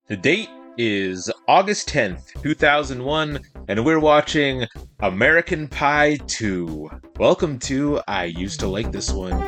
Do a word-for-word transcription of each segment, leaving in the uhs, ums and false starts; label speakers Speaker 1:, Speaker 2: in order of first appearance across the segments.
Speaker 1: The date is August tenth, two thousand one, and we're watching American Pie two. Welcome to I Used to Like This One.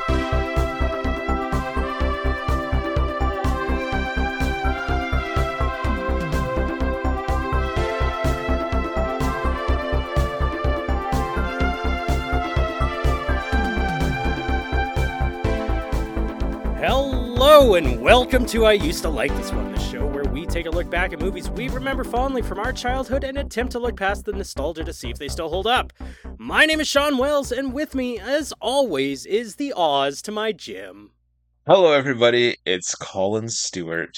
Speaker 2: Hello and welcome to I Used to Like This One, the show where we take a look back at movies we remember fondly from our childhood and attempt to look past the nostalgia to see if they still hold up. My name is Sean Wells, and with me, as always, is the Oz to my Jim.
Speaker 1: Hello everybody, it's Colin Stewart.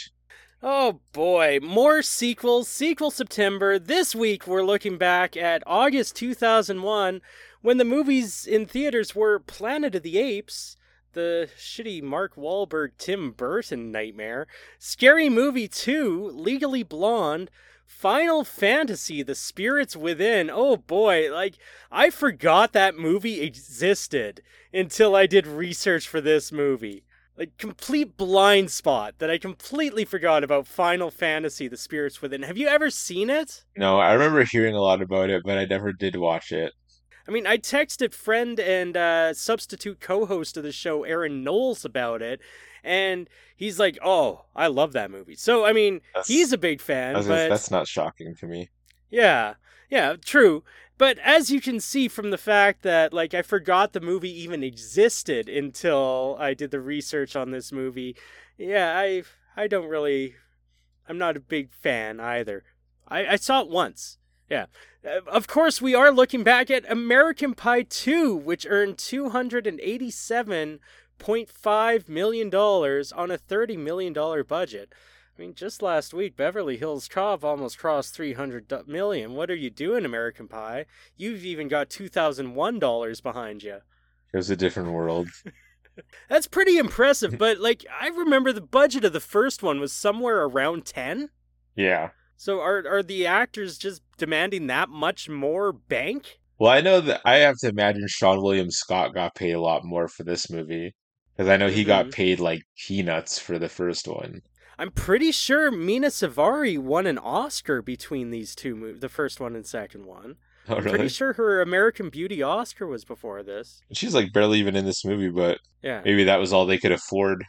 Speaker 2: Oh boy, more sequels, sequel September. This week we're looking back at August two thousand one, when the movies in theaters were Planet of the Apes, the shitty Mark Wahlberg, Tim Burton nightmare, Scary Movie two, Legally Blonde, Final Fantasy, The Spirits Within. Oh boy, like, I forgot that movie existed until I did research for this movie. Like, complete blind spot that I completely forgot about Final Fantasy, The Spirits Within. Have you ever seen it?
Speaker 1: No, I remember hearing a lot about it, but I never did watch it.
Speaker 2: I mean, I texted friend and uh, substitute co-host of the show, Aaron Knowles, about it, and he's like, oh, I love that movie. So, I mean,
Speaker 1: That's,
Speaker 2: he's a big fan,
Speaker 1: that's,
Speaker 2: but...
Speaker 1: That's not shocking to me.
Speaker 2: Yeah, yeah, true. But as you can see from the fact that, like, I forgot the movie even existed until I did the research on this movie, yeah, I I don't really... I'm not a big fan either. I, I saw it once. Yeah. Uh, of course, we are looking back at American Pie two, which earned two hundred eighty-seven point five million dollars on a thirty million dollars budget. I mean, just last week, Beverly Hills Cop almost crossed three hundred million dollars. What are you doing, American Pie? You've even got two thousand one dollars behind you.
Speaker 1: It was a different world.
Speaker 2: That's pretty impressive, but, like, I remember the budget of the first one was somewhere around ten?
Speaker 1: Yeah.
Speaker 2: So are are the actors just demanding that much more bank?
Speaker 1: Well, I know that I have to imagine Sean William Scott got paid a lot more for this movie, because I know he
Speaker 2: Mm-hmm.
Speaker 1: got paid like peanuts for the first one.
Speaker 2: I'm pretty sure Mina Savari won an Oscar between these two movies, the first one and second one.
Speaker 1: Oh,
Speaker 2: I'm
Speaker 1: really?
Speaker 2: pretty sure her American Beauty Oscar was before this.
Speaker 1: She's like barely even in this movie, but
Speaker 2: Yeah,
Speaker 1: maybe that was all they could afford.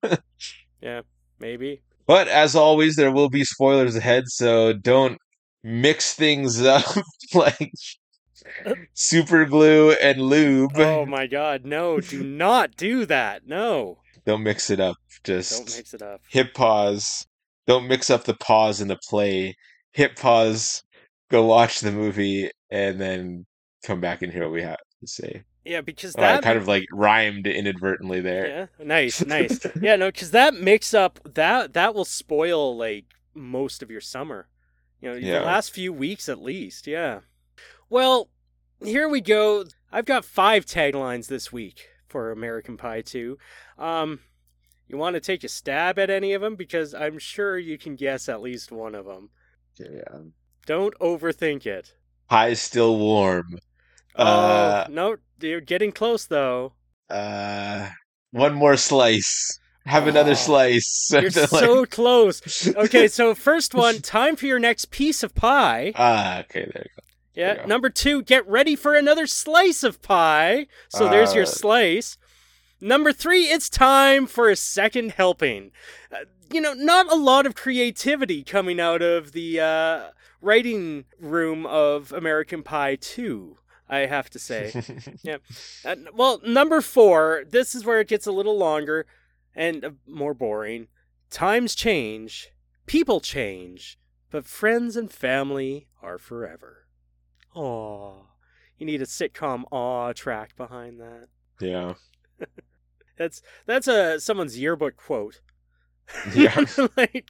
Speaker 2: yeah, maybe.
Speaker 1: But as always, there will be spoilers ahead, so don't mix things up like super glue and lube.
Speaker 2: Oh my god, no, do not do that, no.
Speaker 1: Don't mix it up.
Speaker 2: Don't
Speaker 1: Just
Speaker 2: mix it up.
Speaker 1: hit pause. Don't mix up the pause and the play. Hit pause, go watch the movie, and then come back and hear what we have to say.
Speaker 2: Yeah, because
Speaker 1: Oh, I
Speaker 2: that...
Speaker 1: kind of like rhymed inadvertently there.
Speaker 2: Yeah, nice, nice. Yeah, no, because that mix-up, that, that will spoil, like, most of your summer. You know,
Speaker 1: Yeah.
Speaker 2: the last few weeks at least, yeah. Well, here we go. I've got five taglines this week for American Pie two. Um, you want to take a stab at any of them? Because I'm sure you can guess at least one of them.
Speaker 1: Yeah.
Speaker 2: Don't overthink it.
Speaker 1: Pie's still warm.
Speaker 2: Oh,
Speaker 1: Uh,
Speaker 2: no, you're getting close, though.
Speaker 1: Uh, one more slice. Have another
Speaker 2: Oh,
Speaker 1: slice.
Speaker 2: You're
Speaker 1: Like-
Speaker 2: so close. Okay, so first one, time for your next piece of pie.
Speaker 1: Ah, okay, there you go.
Speaker 2: Yeah.
Speaker 1: There you go.
Speaker 2: Number two, get ready for another slice of pie. So there's your
Speaker 1: Uh,
Speaker 2: slice. Number three, it's time for a second helping. Uh, you know, not a lot of creativity coming out of the uh, writing room of American Pie two, I have to say. Yeah. Uh, well, number four, this is where it gets a little longer and uh, more boring. Times change, people change, but friends and family are forever. Aw. You need a sitcom aw track behind that.
Speaker 1: Yeah.
Speaker 2: That's that's a someone's yearbook quote.
Speaker 1: Yeah.
Speaker 2: Like,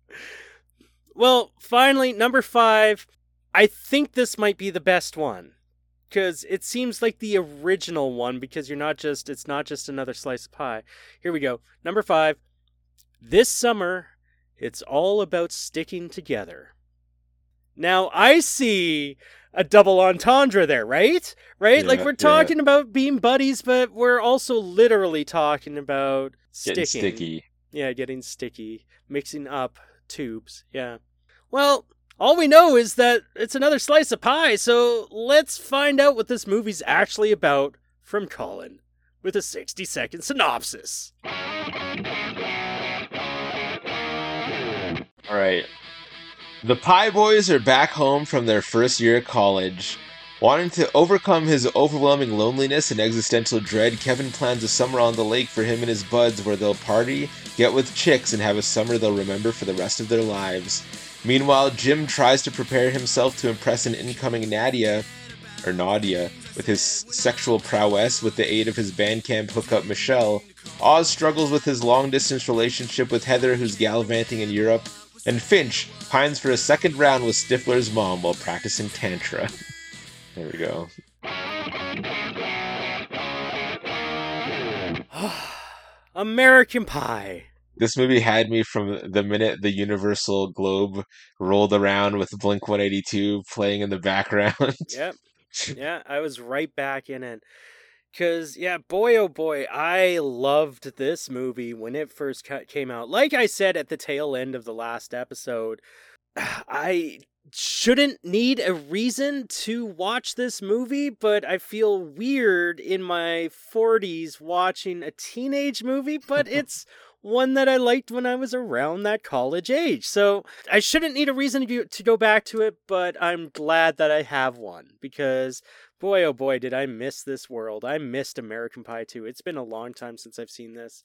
Speaker 2: well, finally, number five. I think this might be the best one. Because it seems like the original one, because you're not just, it's not just another slice of pie. Here we go. Number five. This summer, it's all about sticking together. Now, I see a double entendre there, right? Right? like,
Speaker 1: Yeah,
Speaker 2: we're
Speaker 1: yeah.
Speaker 2: talking about being buddies, but we're also literally talking about sticking.
Speaker 1: Getting sticky.
Speaker 2: Yeah, getting sticky. Mixing up tubes. Yeah. Well, all we know is that it's another slice of pie, so let's find out what this movie's actually about from Colin with a sixty second synopsis.
Speaker 1: All right. The Pie Boys are back home from their first year at college. Wanting to overcome his overwhelming loneliness and existential dread, Kevin plans a summer on the lake for him and his buds where they'll party, get with chicks, and have a summer they'll remember for the rest of their lives. Meanwhile, Jim tries to prepare himself to impress an incoming Nadia, or Nadia, with his sexual prowess with the aid of his Bandcamp hookup Michelle. Oz struggles with his long-distance relationship with Heather, who's gallivanting in Europe. And Finch pines for a second round with Stifler's mom while practicing Tantra. There we go.
Speaker 2: American Pie.
Speaker 1: This movie had me from the minute the Universal Globe rolled around with Blink one eighty-two playing in the background.
Speaker 2: Yep. Yeah, I was right back in it. Because, yeah, boy, oh boy, I loved this movie when it first came out. Like I said at the tail end of the last episode, I shouldn't need a reason to watch this movie, but I feel weird in my forties watching a teenage movie, but it's one that I liked when I was around that college age. So I shouldn't need a reason to go, to go back to it, but I'm glad that I have one because boy, oh boy, did I miss this world. I missed American Pie two. It's been a long time since I've seen this.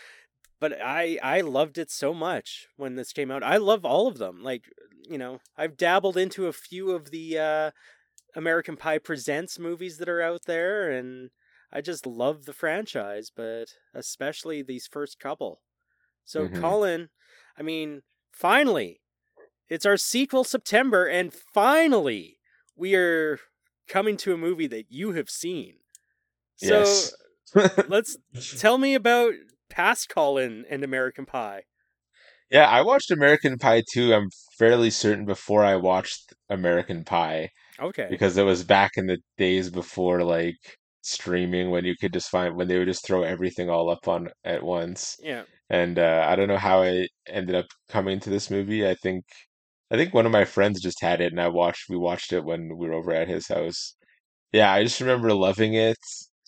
Speaker 2: But I, I loved it so much when this came out. I love all of them. Like, you know, I've dabbled into a few of the uh, American Pie Presents movies that are out there, and I just love the franchise, but especially these first couple. So, mm-hmm. Colin, I mean, finally, it's our sequel September, and finally, we are coming to a movie that you have seen. So,
Speaker 1: yes.
Speaker 2: let's tell me about past Colin and American Pie.
Speaker 1: Yeah, I watched American Pie two, I'm fairly certain, before I watched American Pie.
Speaker 2: Okay.
Speaker 1: Because it was back in the days before, like, streaming, when you could just find, when they would just throw everything all up on at once.
Speaker 2: Yeah.
Speaker 1: And uh, I don't know how I ended up coming to this movie. I think, I think one of my friends just had it, and I watched, we watched it when we were over at his house. Yeah, I just remember loving it,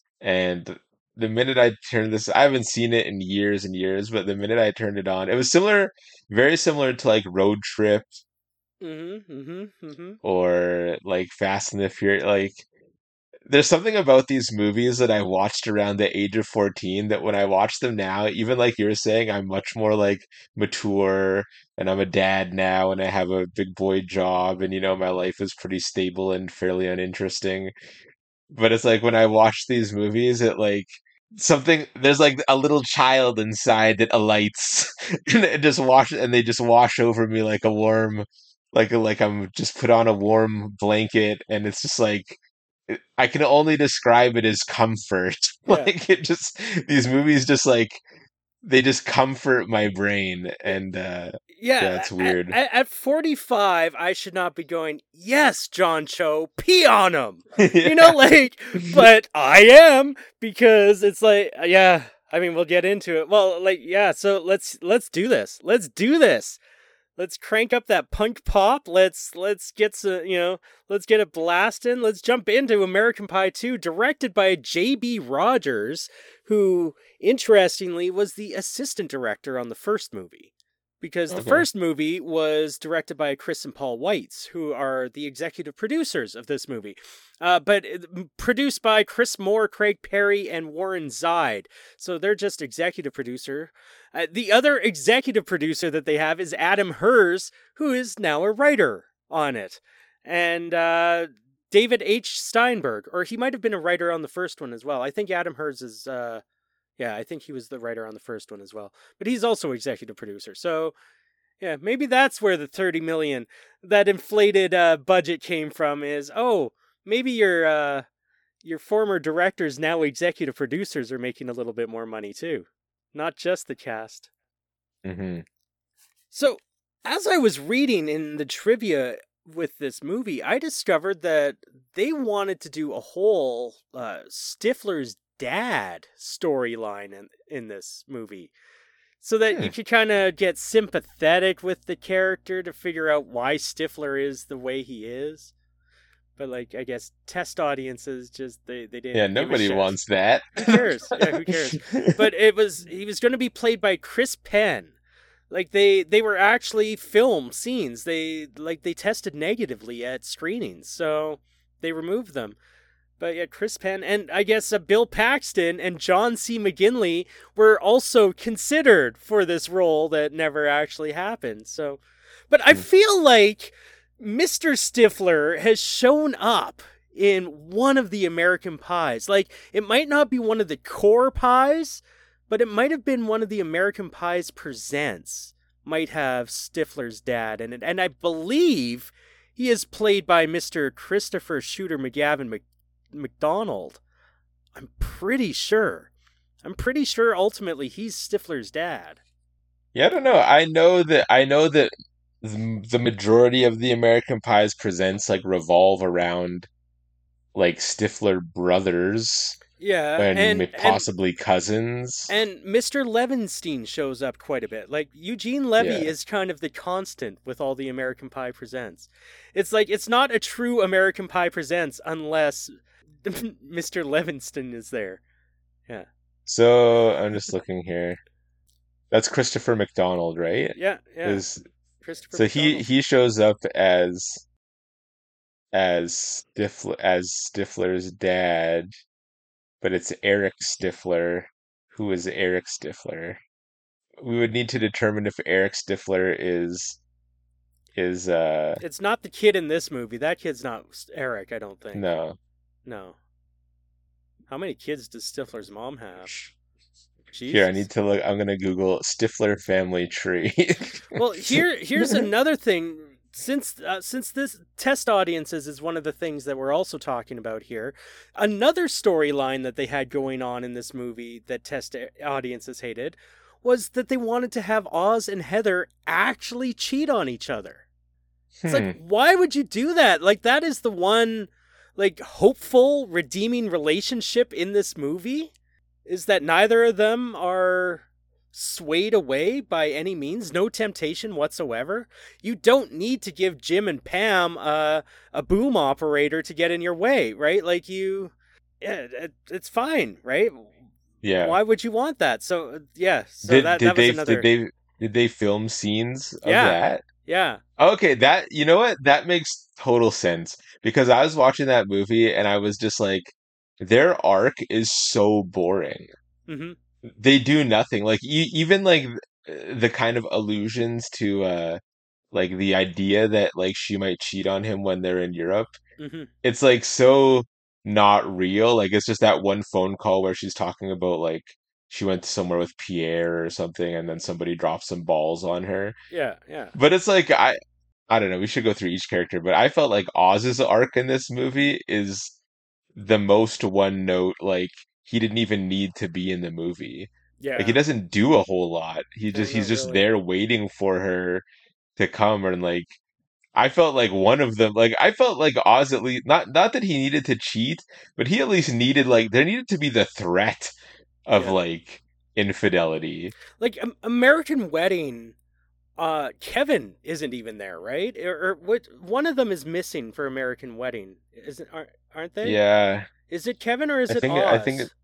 Speaker 1: and the minute I turned this, I haven't seen it in years and years, but the minute I turned it on, it was similar, very similar to like Road Trip,
Speaker 2: mm-hmm, mm-hmm, mm-hmm.
Speaker 1: or like Fast and the Furious. Like, there's something about these movies that I watched around the age of fourteen that when I watch them now, even like you're saying, I'm much more like mature, and I'm a dad now, and I have a big boy job, and you know, my life is pretty stable and fairly uninteresting. But it's like when I watch these movies, it like something, there's like a little child inside that alights and it just wash and they just wash over me like a warm, like like I'm just put on a warm blanket, and it's just like I can only describe it as comfort.
Speaker 2: Yeah.
Speaker 1: Like it just, these movies just like, they just comfort my brain, and uh
Speaker 2: yeah,
Speaker 1: yeah, it's weird.
Speaker 2: At, at forty-five, I should not be going, yes, John Cho, pee on him. Yeah. You know, like, but I am, because it's like, yeah, I mean, we'll get into it. Well, like, yeah, so let's let's do this. Let's do this. Let's crank up that punk pop. Let's let's get some, you know, let's get it blasting. Let's jump into American Pie two, directed by J B Rogers, who, interestingly, was the assistant director on the first movie. Because the okay. first movie was directed by Chris and Paul Weitz, who are the executive producers of this movie. Uh, but produced by Chris Moore, Craig Perry, and Warren Zide. So they're just executive producer. Uh, the other executive producer that they have is Adam Hers, who is now a writer on it. And uh, David H. Steinberg, or he might have been a writer on the first one as well. I think Adam Hers is... Uh, Yeah, I think he was the writer on the first one as well. But he's also executive producer. So, yeah, maybe that's where the thirty million dollars, that inflated uh, budget came from is, oh, maybe your uh, your former directors, now executive producers, are making a little bit more money too. Not just the cast.
Speaker 1: Mm-hmm.
Speaker 2: So, as I was reading in the trivia with this movie, I discovered that they wanted to do a whole uh, Stifler's dad storyline in, in this movie. so that
Speaker 1: Hmm.
Speaker 2: you could kind of get sympathetic with the character to figure out why Stifler is the way he is. But, like, I guess test audiences just, they, they
Speaker 1: Yeah,
Speaker 2: didn't give a
Speaker 1: nobody
Speaker 2: shit.
Speaker 1: wants that.
Speaker 2: Who cares? Yeah, who cares? But it was, he was going to be played by Chris Penn. Like, they, they were actually film scenes. They, like, they tested negatively at screenings, so they removed them. But yeah, Chris Penn and I guess uh, Bill Paxton and John C. McGinley were also considered for this role that never actually happened. So, but I feel like Mister Stifler has shown up in one of the American Pies. Like, it might not be one of the core pies, but it might have been one of the American Pies Presents. Might have Stifler's dad in it. And I believe he is played by Mister Christopher Shooter McGavin Mc- McDonald. I'm pretty sure. I'm pretty sure ultimately he's Stifler's dad.
Speaker 1: Yeah, I don't know. I know that I know that the the majority of the American Pies presents like revolve around like Stifler brothers
Speaker 2: Yeah,
Speaker 1: and
Speaker 2: and
Speaker 1: may-
Speaker 2: and
Speaker 1: possibly cousins.
Speaker 2: and Mister Levinstein shows up quite a bit. Like, Eugene Levy
Speaker 1: Yeah.
Speaker 2: is kind of the constant with all the American Pie Presents. It's like, it's not a true American Pie Presents unless Mister Levinstein is there. Yeah.
Speaker 1: So I'm just looking here. That's Christopher McDonald, right?
Speaker 2: Yeah, yeah.
Speaker 1: Is
Speaker 2: Christopher
Speaker 1: so he
Speaker 2: McDonald.
Speaker 1: he shows up as as Stifler as Stifler's dad, but it's Eric Stifler. Who is Eric Stifler? We would need to determine if Eric Stifler is is uh
Speaker 2: It's not the kid in this movie. That kid's not Eric, I don't think.
Speaker 1: no.
Speaker 2: No. How many kids does Stifler's mom have? Jesus.
Speaker 1: Here, I need to look. I'm gonna Google Stifler family tree.
Speaker 2: Well, here here's another thing. Since uh, since this test audiences is one of the things that we're also talking about here, another storyline that they had going on in this movie that test audiences hated was that they wanted to have Oz and Heather actually cheat on each other. It's
Speaker 1: Hmm.
Speaker 2: like, why would you do that? Like, that is the one, like, hopeful, redeeming relationship in this movie, is that neither of them are swayed away by any means, no temptation whatsoever. You don't need to give Jim and Pam uh, a boom operator to get in your way, right? Like, you, yeah, it, it's fine, right?
Speaker 1: Yeah.
Speaker 2: Why would you want that? So, yeah, so
Speaker 1: Did
Speaker 2: that,
Speaker 1: did
Speaker 2: that was
Speaker 1: they
Speaker 2: another,
Speaker 1: did they did they film scenes of
Speaker 2: Yeah.
Speaker 1: that?
Speaker 2: yeah,
Speaker 1: Okay, that you know what? That makes total sense because I was watching that movie and I was just like, their arc is so boring.
Speaker 2: hmm
Speaker 1: They do nothing. Like e even like the kind of allusions to uh like the idea that like she might cheat on him when they're in Europe.
Speaker 2: hmm
Speaker 1: It's like so not real. Like it's just that one phone call where she's talking about like she went somewhere with Pierre or something and then somebody dropped some balls on her.
Speaker 2: yeah, yeah.
Speaker 1: But it's like I I don't know, we should go through each character, but I felt like Oz's arc in this movie is the most one note, like he didn't even need to be in the movie. Like he
Speaker 2: Yeah.
Speaker 1: doesn't do a whole lot. He
Speaker 2: No,
Speaker 1: just he's
Speaker 2: not
Speaker 1: just
Speaker 2: really.
Speaker 1: there waiting for her to come and like I felt like one of them like I felt like Oz at least not not that he needed to cheat, but he at least needed like there needed to be the threat of
Speaker 2: Yeah.
Speaker 1: like infidelity.
Speaker 2: Like, um, American Wedding, uh, Kevin isn't even there, right? Or, or what? One of them is missing for American Wedding, isn't? Aren't, aren't they?
Speaker 1: Yeah.
Speaker 2: Is it Kevin or is
Speaker 1: I
Speaker 2: it
Speaker 1: think
Speaker 2: Oz?
Speaker 1: I think it,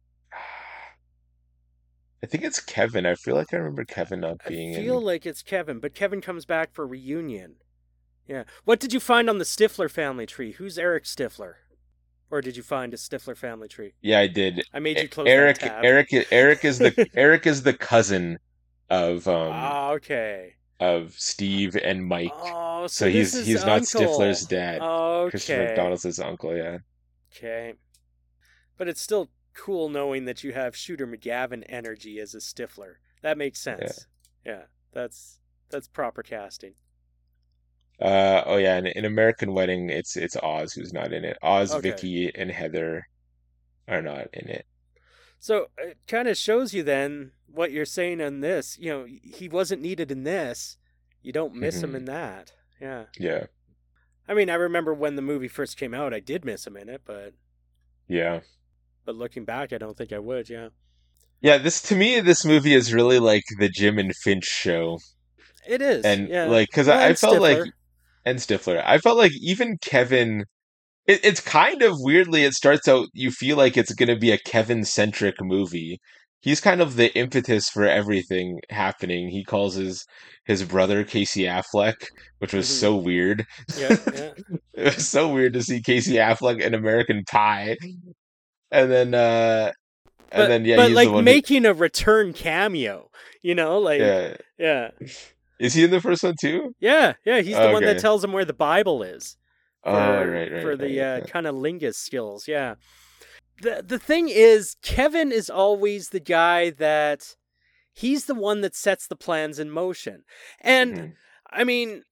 Speaker 1: I think it's Kevin. I feel like I remember Kevin not
Speaker 2: I
Speaker 1: being
Speaker 2: feel
Speaker 1: in.
Speaker 2: like it's Kevin, but Kevin comes back for reunion. Yeah. What did you find on the Stifler family tree? Who's Eric Stifler? Or did you find a Stifler family tree?
Speaker 1: Yeah, I did.
Speaker 2: I made you close
Speaker 1: Eric
Speaker 2: that tab.
Speaker 1: Eric Eric is the Eric is the cousin of um
Speaker 2: Ah, okay.
Speaker 1: of Steve and Mike.
Speaker 2: Oh, so,
Speaker 1: So he's
Speaker 2: this is
Speaker 1: he's not
Speaker 2: Uncle.
Speaker 1: Stifler's dad. Christopher
Speaker 2: Okay.
Speaker 1: McDonald's his uncle, yeah.
Speaker 2: Okay. But it's still cool knowing that you have Shooter McGavin energy as a Stifler. That makes sense. Yeah, that's that's proper casting.
Speaker 1: Uh oh yeah, in, in American Wedding it's it's Oz who's not in it. Oz,
Speaker 2: Okay.
Speaker 1: Vicky, and Heather are not in it.
Speaker 2: So it kind of shows you then what you're saying on this. You know, he wasn't needed in this. You don't miss him
Speaker 1: Mhm.
Speaker 2: in that. Yeah.
Speaker 1: Yeah.
Speaker 2: I mean, I remember when the movie first came out, I did miss him in it, but
Speaker 1: Yeah.
Speaker 2: but looking back, I don't think I would. Yeah.
Speaker 1: Yeah, this to me, this movie is really like the Jim and Finch show,
Speaker 2: It is,
Speaker 1: and
Speaker 2: yeah.
Speaker 1: like because
Speaker 2: Well,
Speaker 1: I, I
Speaker 2: and
Speaker 1: felt like
Speaker 2: Stifler.
Speaker 1: and Stifler, I felt like even Kevin. It, it's kind of weirdly, it starts out, you feel like it's going to be a Kevin centric movie. He's kind of the impetus for everything happening. He calls his his brother Casey Affleck, which was
Speaker 2: Hmm.
Speaker 1: so weird.
Speaker 2: Yeah, yeah.
Speaker 1: It was so weird to see Casey Affleck in American Pie, and then uh and
Speaker 2: But
Speaker 1: then yeah,
Speaker 2: but
Speaker 1: he's the
Speaker 2: like
Speaker 1: one who,
Speaker 2: making a return cameo, you know, like
Speaker 1: yeah.
Speaker 2: yeah.
Speaker 1: Is he in the first one too?
Speaker 2: Yeah, yeah, he's the one that
Speaker 1: Okay.
Speaker 2: tells him where the Bible is
Speaker 1: Oh,
Speaker 2: for
Speaker 1: right, right,
Speaker 2: for the
Speaker 1: right.
Speaker 2: uh,
Speaker 1: Yeah.
Speaker 2: kind of lingus skills. Yeah. The the thing is, Kevin is always the guy that he's the one that sets the plans in motion. And
Speaker 1: Mhm.
Speaker 2: I mean,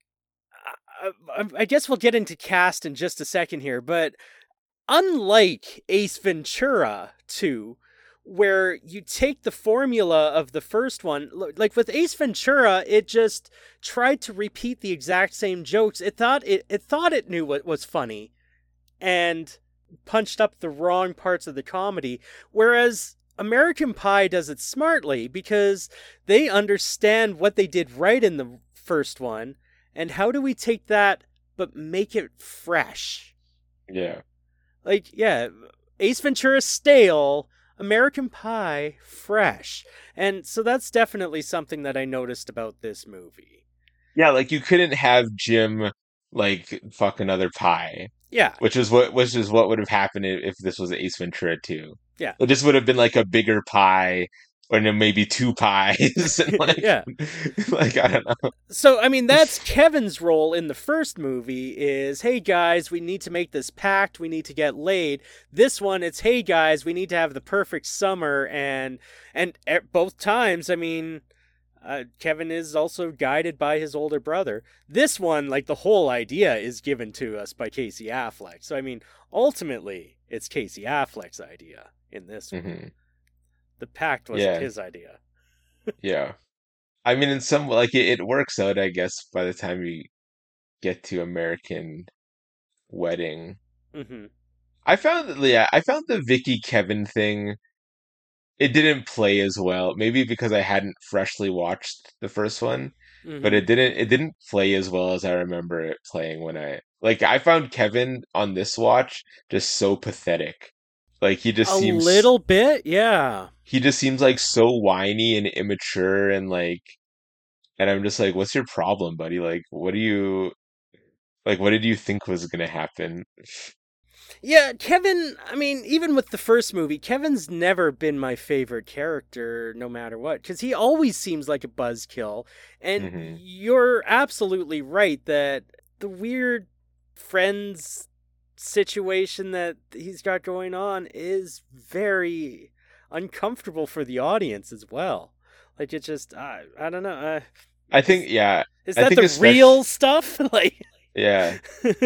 Speaker 2: I, I, I guess we'll get into cast in just a second here, but unlike Ace Ventura two, where you take the formula of the first one, like with Ace Ventura, it just tried to repeat the exact same jokes. It thought it, it thought it knew what was funny and punched up the wrong parts of the comedy, whereas American Pie does it smartly because they understand what they did right in the first one and how do we take that but make it fresh.
Speaker 1: Yeah.
Speaker 2: Like, yeah, Ace Ventura stale, American Pie fresh. And so that's definitely something that I noticed about this movie.
Speaker 1: Yeah, like you couldn't have Jim like fuck another pie,
Speaker 2: Yeah,
Speaker 1: which is what which is what would have happened if, if this was Ace Ventura two.
Speaker 2: yeah,
Speaker 1: It just would have been like a bigger pie, or no, maybe two pies, and like
Speaker 2: yeah.
Speaker 1: like I don't know.
Speaker 2: So, I mean, that's Kevin's role in the first movie is, hey guys, we need to make this pact, we need to get laid. This one, it's, hey guys, we need to have the perfect summer, and and at both times, I mean, uh, Kevin is also guided by his older brother. This one, like the whole idea is given to us by Casey Affleck. So, I mean, ultimately, it's Casey Affleck's idea in this one.
Speaker 1: Hmm.
Speaker 2: The pact wasn't
Speaker 1: Yeah,
Speaker 2: his idea.
Speaker 1: yeah. I mean, in some like it, it works out, I guess, by the time you get to American Wedding.
Speaker 2: Mm-hmm.
Speaker 1: I found that yeah, I found the Vicky Kevin thing. It didn't play as well. Maybe because I hadn't freshly watched the first one, but
Speaker 2: Mm-hmm.
Speaker 1: it didn't it didn't play as well as I remember it playing when I like I found Kevin on this watch just so pathetic. Like he just
Speaker 2: A
Speaker 1: seems
Speaker 2: little bit, yeah.
Speaker 1: he just seems like so whiny and immature and like and I'm just like, what's your problem, buddy? Like what do you like what did you think was gonna happen?
Speaker 2: Yeah, Kevin, I mean, even with the first movie, Kevin's never been my favorite character, no matter what, because he always seems like a buzzkill. And
Speaker 1: Hmm.
Speaker 2: you're absolutely right that the weird friends situation that he's got going on is very uncomfortable for the audience as well. Like, it just, I, I don't know. Uh,
Speaker 1: I
Speaker 2: is,
Speaker 1: think yeah,
Speaker 2: is
Speaker 1: I
Speaker 2: that
Speaker 1: think
Speaker 2: the
Speaker 1: especially
Speaker 2: real stuff? Like,
Speaker 1: yeah.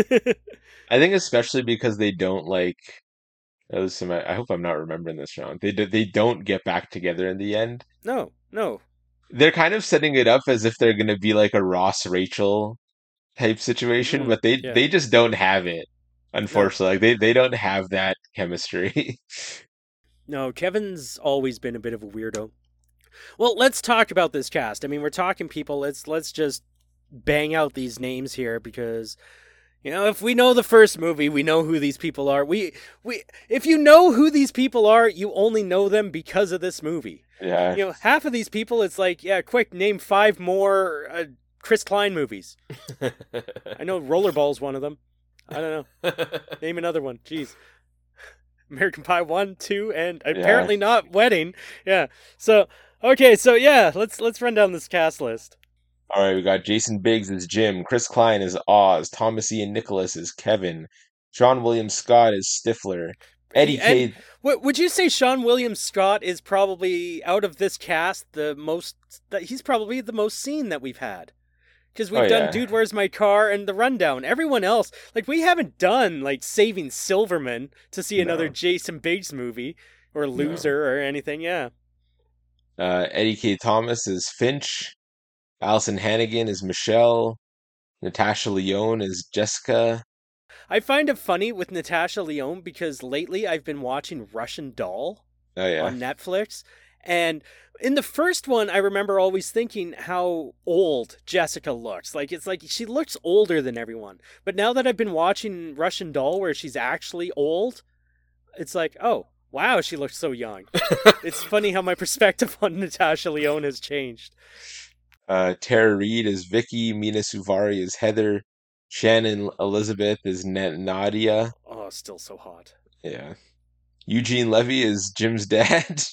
Speaker 1: I think especially because they don't like. At least in my- I hope I'm not remembering this wrong. They do, they don't get back together in the end.
Speaker 2: no, no.
Speaker 1: They're kind of setting it up as if they're going to be like a Ross Rachel type situation,
Speaker 2: Mm,
Speaker 1: but they
Speaker 2: yeah,
Speaker 1: they just don't have it.
Speaker 2: no.
Speaker 1: Unfortunately, like they they don't have that chemistry.
Speaker 2: No, Kevin's always been a bit of a weirdo. Well, let's talk about this cast. I mean, we're talking people. Let's let's just bang out these names here because you know, if we know the first movie, we know who these people are. We we if you know who these people are, you only know them because of this movie.
Speaker 1: Yeah.
Speaker 2: You know, half of these people it's like, yeah, quick, name five more uh, Chris Klein movies. I know Rollerball's one of them. I don't know. Name another one. Jeez. American Pie one, two, and
Speaker 1: Yeah.
Speaker 2: apparently not Wedding. Yeah. So okay, so yeah, let's let's run down this cast list.
Speaker 1: All right, we got Jason Biggs as Jim, Chris Klein as Oz, Thomas Ian Nicholas as Kevin, Sean William Scott as Stifler, Eddie
Speaker 2: And
Speaker 1: K.
Speaker 2: w- would you say Sean William Scott is probably out of this cast the most? That he's probably the most seen that we've had because
Speaker 1: Oh
Speaker 2: we've done
Speaker 1: yeah.
Speaker 2: Dude, Where's My Car and The Rundown. Everyone else, like we haven't done like Saving Silverman to see another
Speaker 1: No.
Speaker 2: Jason Biggs movie or
Speaker 1: No.
Speaker 2: Loser or anything. Yeah.
Speaker 1: Uh, Eddie K. Thomas as Finch, Allison Hannigan as Michelle, Natasha Lyonne as Jessica.
Speaker 2: I find it funny with Natasha Lyonne because lately I've been watching Russian Doll
Speaker 1: Oh yeah.
Speaker 2: on Netflix. And in the first one, I remember always thinking how old Jessica looks. Like, it's like she looks older than everyone. But now that I've been watching Russian Doll, where she's actually old, it's like, oh, wow, she looks so young. It's funny how my perspective on Natasha Lyonne has changed.
Speaker 1: Uh, Tara Reid is Vicky. Mina Suvari is Heather. Shannon Elizabeth is Na- Nadia.
Speaker 2: Oh, still so hot.
Speaker 1: Yeah. Eugene Levy is Jim's dad.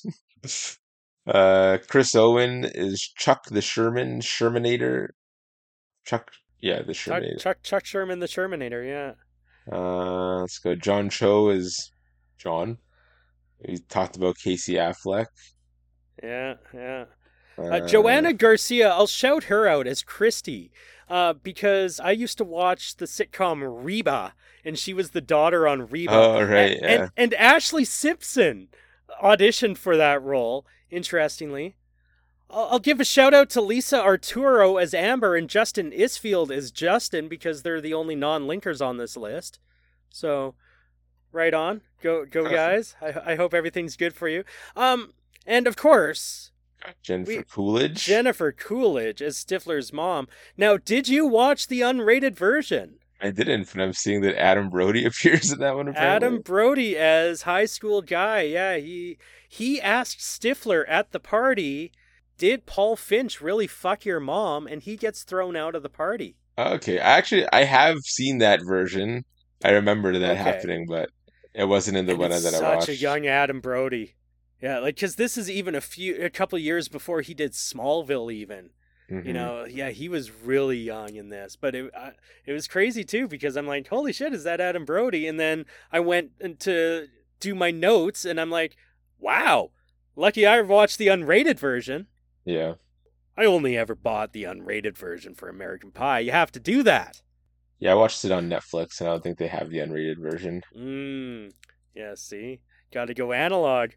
Speaker 1: uh, Chris Owen is Chuck the Sherman, Shermanator. Chuck, yeah, the
Speaker 2: Chuck,
Speaker 1: Shermanator.
Speaker 2: Chuck, Chuck Sherman, the Shermanator, yeah.
Speaker 1: Uh, let's go. John Cho is John. We talked about Casey Affleck.
Speaker 2: Yeah, yeah. Uh,
Speaker 1: Uh,
Speaker 2: Joanna Garcia, I'll shout her out as Christy, uh, because I used to watch the sitcom Reba, and she was the daughter on Reba.
Speaker 1: oh, right,
Speaker 2: and,
Speaker 1: yeah.
Speaker 2: and, and Ashley Simpson auditioned for that role, interestingly. I'll, I'll give a shout out to Lisa Arturo as Amber and Justin Isfield as Justin, because they're the only non-linkers on this list. So, right on. Go, go guys. I, I hope everything's good for you. Um, and of course...
Speaker 1: Jennifer
Speaker 2: We-
Speaker 1: Coolidge.
Speaker 2: Jennifer Coolidge as Stifler's mom. Now, did you watch the unrated version?
Speaker 1: I didn't, but I'm seeing that Adam Brody appears in that one. Apparently.
Speaker 2: Adam Brody as high school guy. Yeah, he he asked Stifler at the party, "Did Paul Finch really fuck your mom?" And he gets thrown out of the party.
Speaker 1: Okay, actually, I have seen that version. I remember that
Speaker 2: Okay.
Speaker 1: happening, but it wasn't in the
Speaker 2: And
Speaker 1: one
Speaker 2: it's
Speaker 1: that I
Speaker 2: such
Speaker 1: watched.
Speaker 2: a young Adam Brody. Yeah, like because this is even a few a couple years before he did Smallville. Even
Speaker 1: Mhm.
Speaker 2: you know, yeah, he was really young in this, but it I, it was crazy too because I'm like, holy shit, is that Adam Brody? And then I went to do my notes, and I'm like, wow, lucky I watched the unrated version.
Speaker 1: Yeah.
Speaker 2: I only ever bought the unrated version for American Pie. You have to do that.
Speaker 1: Yeah, I watched it on Netflix, and I don't think they have the unrated version.
Speaker 2: Mm. Yeah, see? Got to go analog.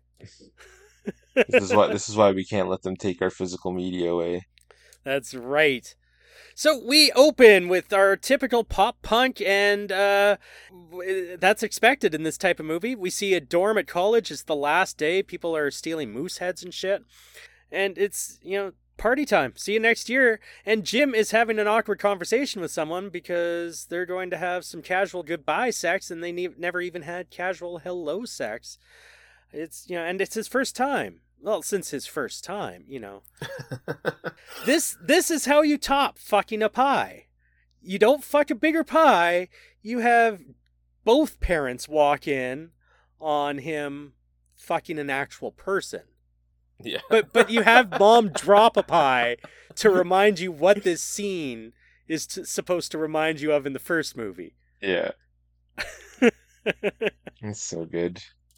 Speaker 1: This is why this is why we can't let them take our physical media away.
Speaker 2: That's right. So we open with our typical pop punk, and uh, w- that's expected in this type of movie. We see a dorm at college. It's the last day. People are stealing moose heads and shit. And it's, you know, party time. See you next year. And Jim is having an awkward conversation with someone because they're going to have some casual goodbye sex, and they ne- never even had casual hello sex. It's, you know, and it's his first time. Well, since his first time, you know. This this is how you top fucking a pie. You don't fuck a bigger pie. You have both parents walk in on him fucking an actual person.
Speaker 1: Yeah.
Speaker 2: But but you have mom drop a pie to remind you what this scene is t- supposed to remind you of in the first movie.
Speaker 1: Yeah. It's so good.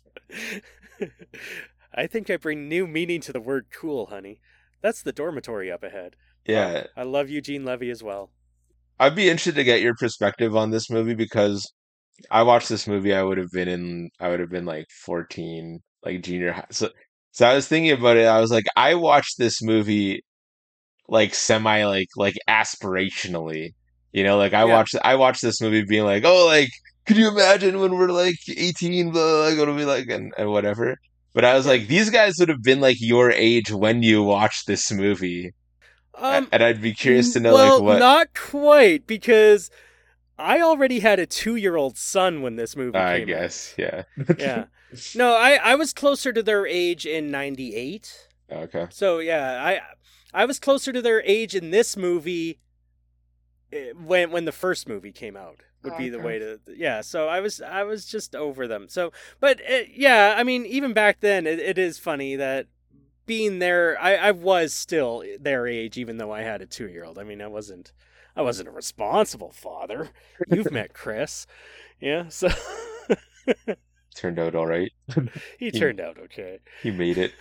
Speaker 2: I think I bring new meaning to the word cool, honey. That's the dormitory up ahead.
Speaker 1: Yeah.
Speaker 2: I love Eugene Levy as well.
Speaker 1: I'd be interested to get your perspective on this movie because I watched this movie. I would have been in. I would have been like fourteen, like junior high. So, so I was thinking about it. I was like, I watched this movie like semi, like like aspirationally. You know, like I
Speaker 2: Yeah.
Speaker 1: watched. I watched this movie being like, oh, like could you imagine when we're like eighteen, blah, like what it'll be like, and, and whatever. But I was
Speaker 2: Yeah.
Speaker 1: like, these guys would have been like your age when you watched this movie,
Speaker 2: Um,
Speaker 1: and I'd be curious to know
Speaker 2: well,
Speaker 1: like what.
Speaker 2: not quite, because I already had a two-year-old son when this movie
Speaker 1: I
Speaker 2: came
Speaker 1: guess, yeah.
Speaker 2: out. Yeah. No, I, I was closer to their age in ninety-eight.
Speaker 1: Okay.
Speaker 2: So, yeah, I I was closer to their age in this movie eh, when when the first movie came out. Would
Speaker 1: Oh,
Speaker 2: be the
Speaker 1: okay.
Speaker 2: way to yeah. So I was I was just over them. So, but uh, yeah, I mean, even back then, it, it is funny that being there, I, I was still their age, even though I had a two year old. I mean, I wasn't I wasn't a responsible father. You've met Chris, yeah. So
Speaker 1: Turned out all right.
Speaker 2: he turned out okay.
Speaker 1: He made it.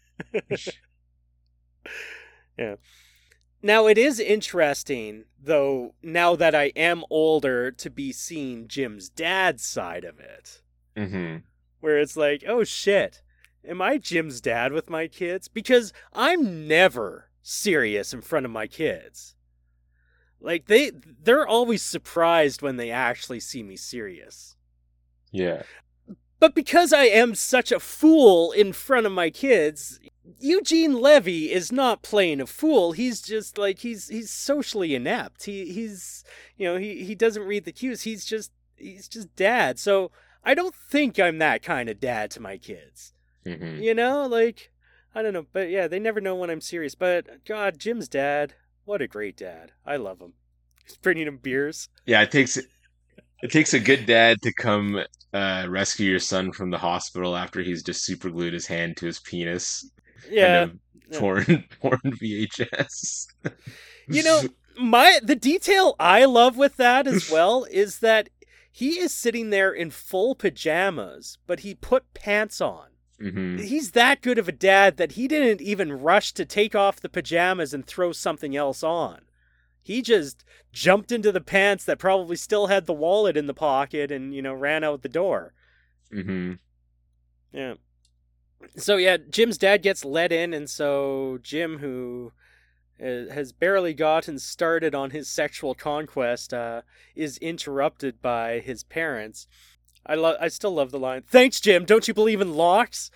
Speaker 2: Yeah. Now, it is interesting, though, now that I am older, to be seeing Jim's dad's side of it.
Speaker 1: hmm
Speaker 2: Where it's like, oh shit, am I Jim's dad with my kids? Because I'm never serious in front of my kids. Like, they, they're always surprised when they actually see me serious.
Speaker 1: Yeah.
Speaker 2: But because I am such a fool in front of my kids, Eugene Levy is not playing a fool. He's just like he's he's socially inept. He he's you know, he he doesn't read the cues. He's just he's just dad. So I don't think I'm that kind of dad to my kids.
Speaker 1: Mm-hmm.
Speaker 2: You know, like I don't know, but yeah, they never know when I'm serious. But God, Jim's dad, what a great dad. I love him. He's bringing him beers.
Speaker 1: Yeah, it takes it takes a good dad to come uh, rescue your son from the hospital after he's just super glued his hand to his penis.
Speaker 2: Yeah.
Speaker 1: And a porn porn V H S.
Speaker 2: You know, my the detail I love with that as well is that he is sitting there in full pajamas, but he put pants on.
Speaker 1: Mm-hmm.
Speaker 2: He's that good of a dad that he didn't even rush to take off the pajamas and throw something else on. He just jumped into the pants that probably still had the wallet in the pocket and, you know, ran out the door.
Speaker 1: Mm-hmm.
Speaker 2: Yeah. So, yeah, Jim's dad gets let in, and so Jim, who uh, has barely gotten started on his sexual conquest, uh, is interrupted by his parents. I love. I still love the line, "Thanks, Jim. Don't you believe in locks?"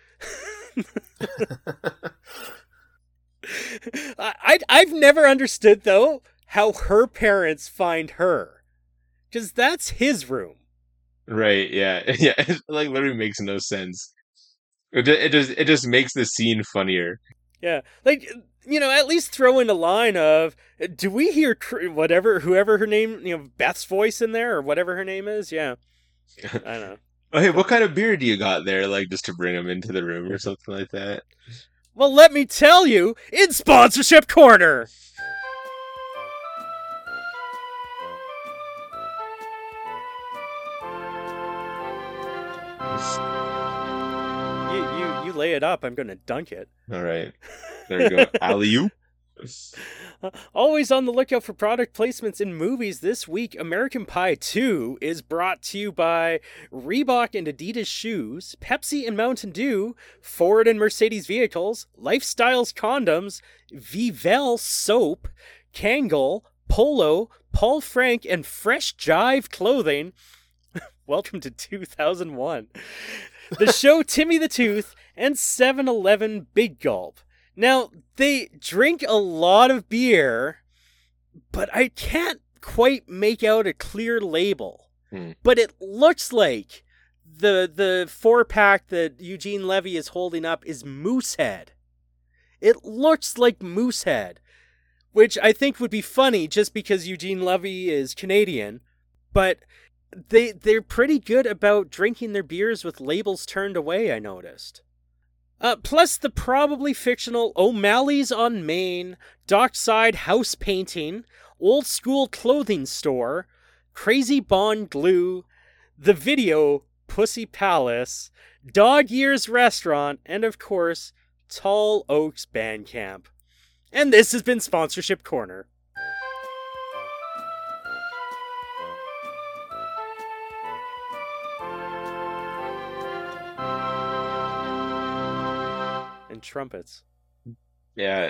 Speaker 2: I, I've never understood, though, how her parents find her. Because that's his room.
Speaker 1: Right, yeah. Yeah, it like literally makes no sense. It, ju- it just it just makes the scene funnier.
Speaker 2: Yeah. Like, you know, at least throw in a line of, do we hear tr- whatever, whoever her name, you know, Beth's voice in there or whatever her name is? Yeah. I don't know.
Speaker 1: Oh, hey, what kind of beer do you got there? Like, just to bring him into the room or something like that.
Speaker 2: Well, let me tell you, in Sponsorship Corner! You, you, you lay it up, I'm gonna dunk it.
Speaker 1: All right. There you go. Alley-oop.
Speaker 2: Always on the lookout for product placements in movies. This week, American Pie two is brought to you by Reebok and Adidas shoes, Pepsi and Mountain Dew, Ford and Mercedes vehicles, Lifestyles condoms, Vivell soap, Kangol, Polo, Paul Frank, and Fresh Jive clothing. Welcome to two thousand one. The show Timmy the Tooth, and seven eleven Big Gulp. Now, they drink a lot of beer, but I can't quite make out a clear label.
Speaker 1: Hmm.
Speaker 2: But it looks like the the four-pack that Eugene Levy is holding up is Moosehead. It looks like Moosehead, which I think would be funny just because Eugene Levy is Canadian, but they, they're pretty good about drinking their beers with labels turned away, I noticed. Uh, plus the probably fictional O'Malley's on Main, Dockside House Painting, Old School Clothing Store, Crazy Bond Glue, The Video, Pussy Palace, Dog Years Restaurant, and of course, Tall Oaks Band Camp. And this has been Sponsorship Corner. And trumpets.
Speaker 1: Yeah.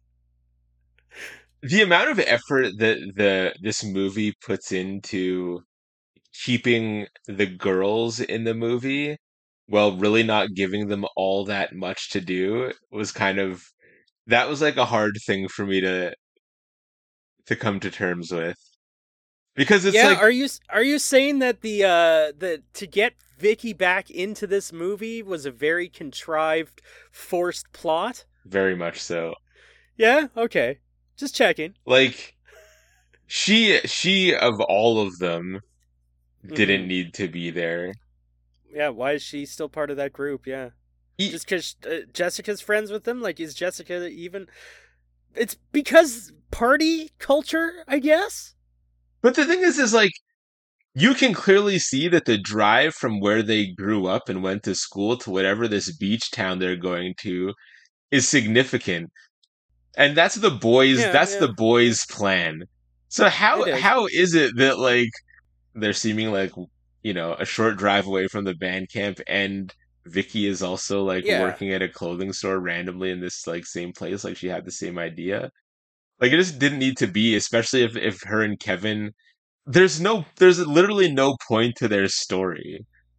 Speaker 1: The amount of effort that the this movie puts into keeping the girls in the movie while really not giving them all that much to do was kind of that was like a hard thing for me to to come to terms with. Because it's
Speaker 2: yeah,
Speaker 1: like
Speaker 2: are you are you saying that the uh the to get Vicky back into this movie was a very contrived, forced plot?
Speaker 1: very much so.
Speaker 2: Yeah, okay. Just checking.
Speaker 1: Like she she of all of them didn't
Speaker 2: Mhm.
Speaker 1: need to be there.
Speaker 2: Yeah, why is she still part of that group? Yeah.
Speaker 1: E-
Speaker 2: Just because uh, Jessica's friends with them? Like, is Jessica even... It's because party culture, I guess?
Speaker 1: But the thing is, is like, you can clearly see that the drive from where they grew up and went to school to whatever this beach town they're going to is significant. And that's the boys,
Speaker 2: Yeah,
Speaker 1: that's
Speaker 2: yeah,
Speaker 1: the boys' plan. So how,
Speaker 2: It is.
Speaker 1: how is it that, like, they're seeming like, you know, a short drive away from the band camp and Vicky is also, like,
Speaker 2: Yeah.
Speaker 1: working at a clothing store randomly in this, like, same place, like she had the same idea? Like, it just didn't need to be, especially if, if her and Kevin... There's no, there's literally no point to their story.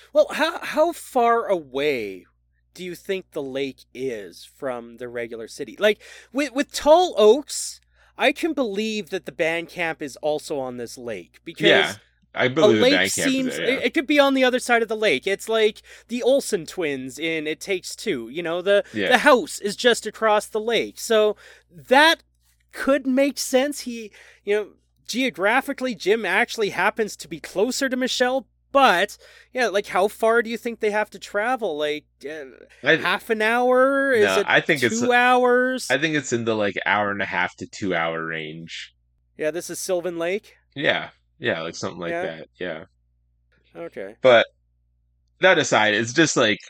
Speaker 2: Well, how how far away do you think the lake is from the regular city? Like with with Tall Oaks, I can believe that the band camp is also on this lake
Speaker 1: Yeah,
Speaker 2: because
Speaker 1: I
Speaker 2: a
Speaker 1: believe the
Speaker 2: lake
Speaker 1: band camp is
Speaker 2: seems
Speaker 1: there.
Speaker 2: it,
Speaker 1: Yeah,
Speaker 2: it could be on the other side of the lake. It's like the Olsen twins in It Takes Two. You know, the
Speaker 1: yeah.
Speaker 2: the house is just across the lake. So that could make sense. He, you know, geographically Jim actually happens to be closer to Michelle, but yeah, like how far do you think they have to travel? Like uh,
Speaker 1: I
Speaker 2: half an hour? Is
Speaker 1: no,
Speaker 2: it
Speaker 1: I think it's
Speaker 2: two hours?
Speaker 1: I think it's in the like hour and a half to two hour range.
Speaker 2: Yeah, this is Sylvan Lake.
Speaker 1: Yeah, yeah, like something like
Speaker 2: Yeah.
Speaker 1: that. Yeah,
Speaker 2: Okay.
Speaker 1: but that aside, it's just like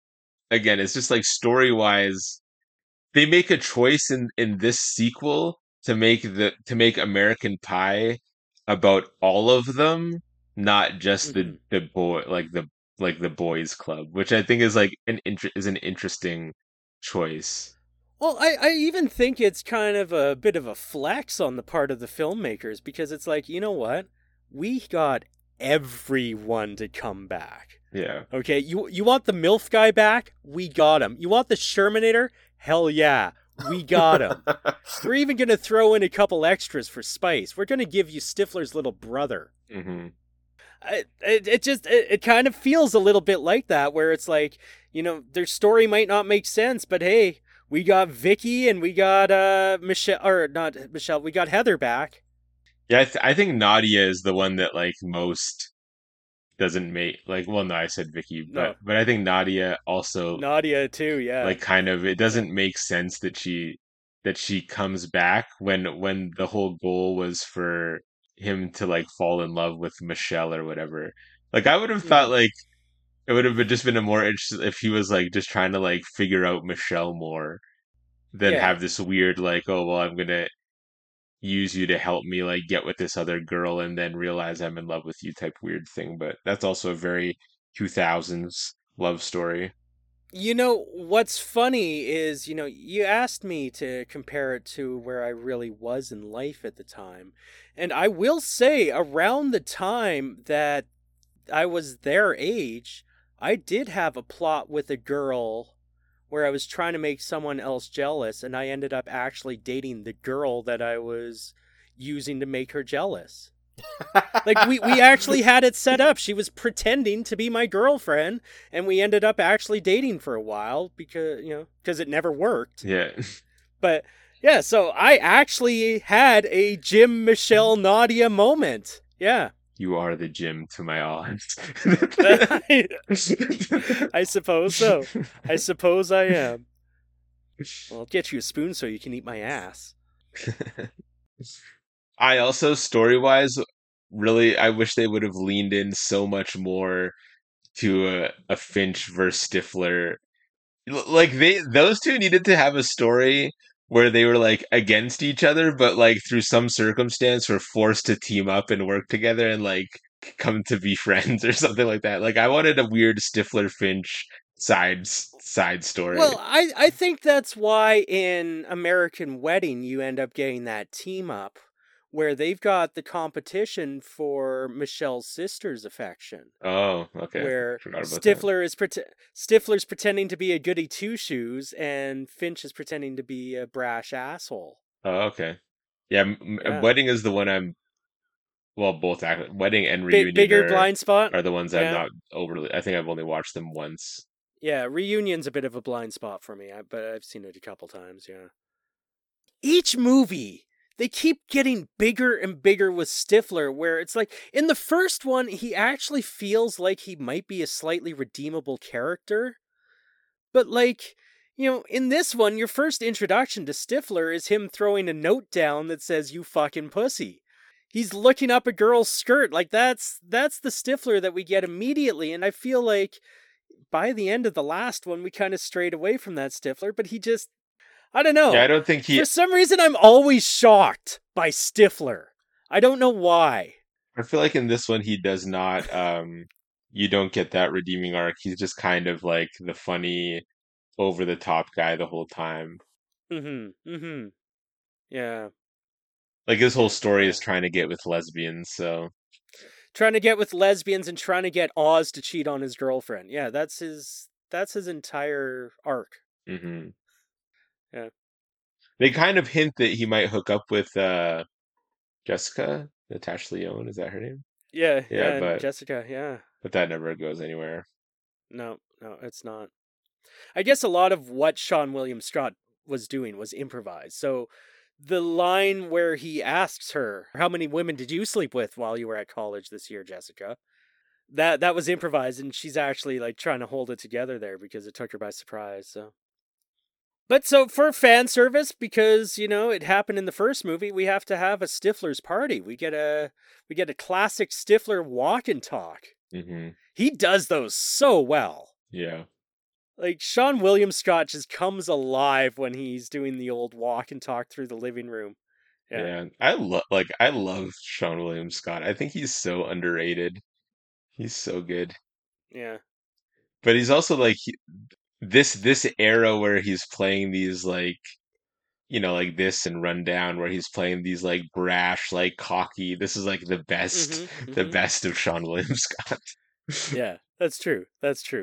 Speaker 1: again, it's just like story wise, they make a choice in in this sequel to make the to make American Pie about all of them, not just the
Speaker 2: Mhm.
Speaker 1: the boy like the like the boys club, which I think is like an inter- is an interesting choice.
Speaker 2: Well, I, I even think it's kind of a bit of a flex on the part of the filmmakers because it's like, you know what? We got everyone to come back.
Speaker 1: Yeah.
Speaker 2: Okay, you you want the MILF guy back? We got him. You want the Shermanator? Hell yeah, we got him. We're even going to throw in a couple extras for spice. We're going to give you Stifler's little brother.
Speaker 1: hmm
Speaker 2: It, it, it just, it, it kind of feels a little bit like that, where it's like, you know, their story might not make sense, but hey, we got Vicky and we got uh Michelle, or not Michelle, we got Heather back.
Speaker 1: Yeah, I, th- I think Nadia is the one that like most doesn't make like well no I said Vicky but
Speaker 2: No,
Speaker 1: but I think Nadia also
Speaker 2: Nadia too, yeah.
Speaker 1: like kind of it
Speaker 2: Yeah.
Speaker 1: doesn't make sense that she that she comes back when when the whole goal was for him to like fall in love with Michelle or whatever. Like I would have thought
Speaker 2: hmm
Speaker 1: like it would have just been a more interest if he was like just trying to like figure out Michelle more than
Speaker 2: Yeah.
Speaker 1: have this weird like oh well I'm gonna use you to help me like get with this other girl and then realize I'm in love with you type weird thing. But that's also a very two thousands love story.
Speaker 2: You know, what's funny is, you know, you asked me to compare it to where I really was in life at the time. And I will say, around the time that I was their age, I did have a plot with a girl where I was trying to make someone else jealous, and I ended up actually dating the girl that I was using to make her jealous. Like we we actually had it set up. She was pretending to be my girlfriend, and we ended up actually dating for a while because, you know, because it never worked.
Speaker 1: Yeah.
Speaker 2: But yeah, so I actually had a Jim Michelle Nadia moment. Yeah.
Speaker 1: You are the gym to my odds.
Speaker 2: I, I suppose so. I suppose I am. Well, I'll get you a spoon so you can eat my ass.
Speaker 1: I also story wise really I wish they would have leaned in so much more to a, a Finch versus Stifler. L- Like they those two needed to have a story where they were like against each other, but like through some circumstance were forced to team up and work together and like come to be friends or something like that. Like I wanted a weird Stifler Finch side side story.
Speaker 2: Well, I, I think that's why in American Wedding you end up getting that team up where they've got the competition for Michelle's sister's affection.
Speaker 1: Oh, okay.
Speaker 2: Where
Speaker 1: Forgot about that.
Speaker 2: Stifler is pret- Stifler's pretending to be a goody two shoes and Finch is pretending to be a brash asshole.
Speaker 1: Oh, okay. Yeah, m- m-
Speaker 2: Yeah.
Speaker 1: Wedding is the one I'm well, both act Wedding and
Speaker 2: Big
Speaker 1: Reunion
Speaker 2: bigger
Speaker 1: are
Speaker 2: blind spot.
Speaker 1: are the ones I'm
Speaker 2: Yeah.
Speaker 1: not overly. I think I've only watched them once.
Speaker 2: Yeah, Reunion's a bit of a blind spot for me, I, but I've seen it a couple times, yeah. Each movie, they keep getting bigger and bigger with Stifler, where it's like, in the first one, he actually feels like he might be a slightly redeemable character. But, like, you know, in this one, your first introduction to Stifler is him throwing a note down that says, "You fucking pussy." He's looking up a girl's skirt. Like, that's that's the Stifler that we get immediately. And I feel like by the end of the last one, we kind of strayed away from that Stifler, but he just, I don't
Speaker 1: Yeah, I
Speaker 2: know.
Speaker 1: don't think he.
Speaker 2: For some reason, I'm always shocked by Stifler. I don't know why.
Speaker 1: I feel like in this one he does not. Um, you don't get that redeeming arc. He's just kind of like the funny, over the top guy the whole time.
Speaker 2: Mm-hmm. Mm-hmm. Yeah.
Speaker 1: Like his whole story is
Speaker 2: Yeah.
Speaker 1: trying to get with lesbians. So
Speaker 2: trying to get with lesbians and trying to get Oz to cheat on his girlfriend. Yeah, that's his that's his entire arc.
Speaker 1: Mm-hmm.
Speaker 2: Yeah.
Speaker 1: They kind of hint that he might hook up with uh, Jessica, Natasha Lyonne. Is that her name?
Speaker 2: Yeah,
Speaker 1: Yeah,
Speaker 2: yeah, and
Speaker 1: but
Speaker 2: Jessica, yeah.
Speaker 1: but that never goes anywhere.
Speaker 2: No, no, it's not. I guess a lot of what Sean William Scott was doing was improvised. So the line where he asks her, "How many women did you sleep with while you were at college this year, Jessica?" That that was improvised, and she's actually like trying to hold it together there because it took her by surprise. So, but so for fan service, because you know it happened in the first movie, we have to have a Stifler's party. We get a we get a classic Stifler walk and talk.
Speaker 1: Mm-hmm.
Speaker 2: He does those so well.
Speaker 1: Yeah.
Speaker 2: Like, Sean William Scott just comes alive when he's doing the old walk and talk through the living room. Yeah.
Speaker 1: Yeah. I love like I love Sean William Scott. I think he's so underrated. He's so good.
Speaker 2: Yeah.
Speaker 1: But he's also like he, this this era where he's playing these like you know like this and Rundown where he's playing these like brash like cocky. This is like the best
Speaker 2: Mm-hmm,
Speaker 1: the
Speaker 2: mm-hmm.
Speaker 1: best of Sean William Scott.
Speaker 2: Yeah, that's true. That's true.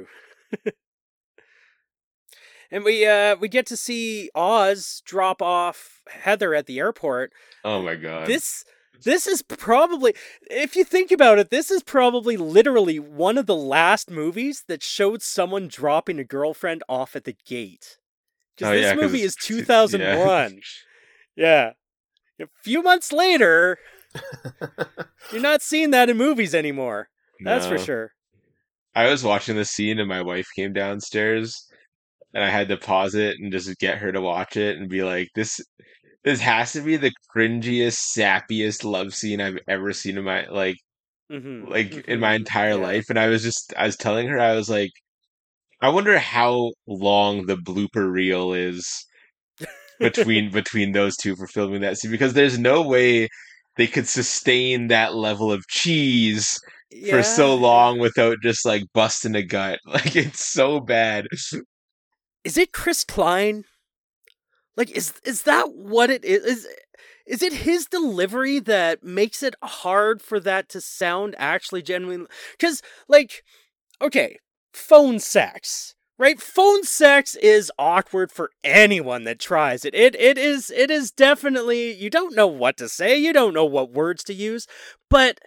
Speaker 2: And we uh we get to see Oz drop off Heather at the airport.
Speaker 1: Oh my god.
Speaker 2: This this is probably, if you think about it, this is probably literally one of the last movies that showed someone dropping a girlfriend off at the gate. Because
Speaker 1: Oh
Speaker 2: this
Speaker 1: yeah, 'cause
Speaker 2: movie
Speaker 1: it's
Speaker 2: is two thousand one.
Speaker 1: Yeah.
Speaker 2: Yeah. A few months later, you're not seeing that in movies anymore. That's for
Speaker 1: No.
Speaker 2: sure.
Speaker 1: I was watching the scene and my wife came downstairs and I had to pause it and just get her to watch it and be like, this this has to be the cringiest, sappiest love scene I've ever seen in my like
Speaker 2: Mm-hmm.
Speaker 1: like in my
Speaker 2: Mm-hmm.
Speaker 1: entire
Speaker 2: Yeah.
Speaker 1: life. And I was just I was telling her, I was like, I wonder how long the blooper reel is between between those two for filming that scene because there's no way they could sustain that level of cheese for so
Speaker 2: Yeah, yeah.
Speaker 1: long without just like busting a gut. Like it's so bad.
Speaker 2: Is it Chris Klein? Like, is is that what it is? Is is it his delivery that makes it hard for that to sound actually genuine? Because, like, okay, phone sex, right? Phone sex is awkward for anyone that tries it. It it is it is definitely, you don't know what to say, you don't know what words to use, but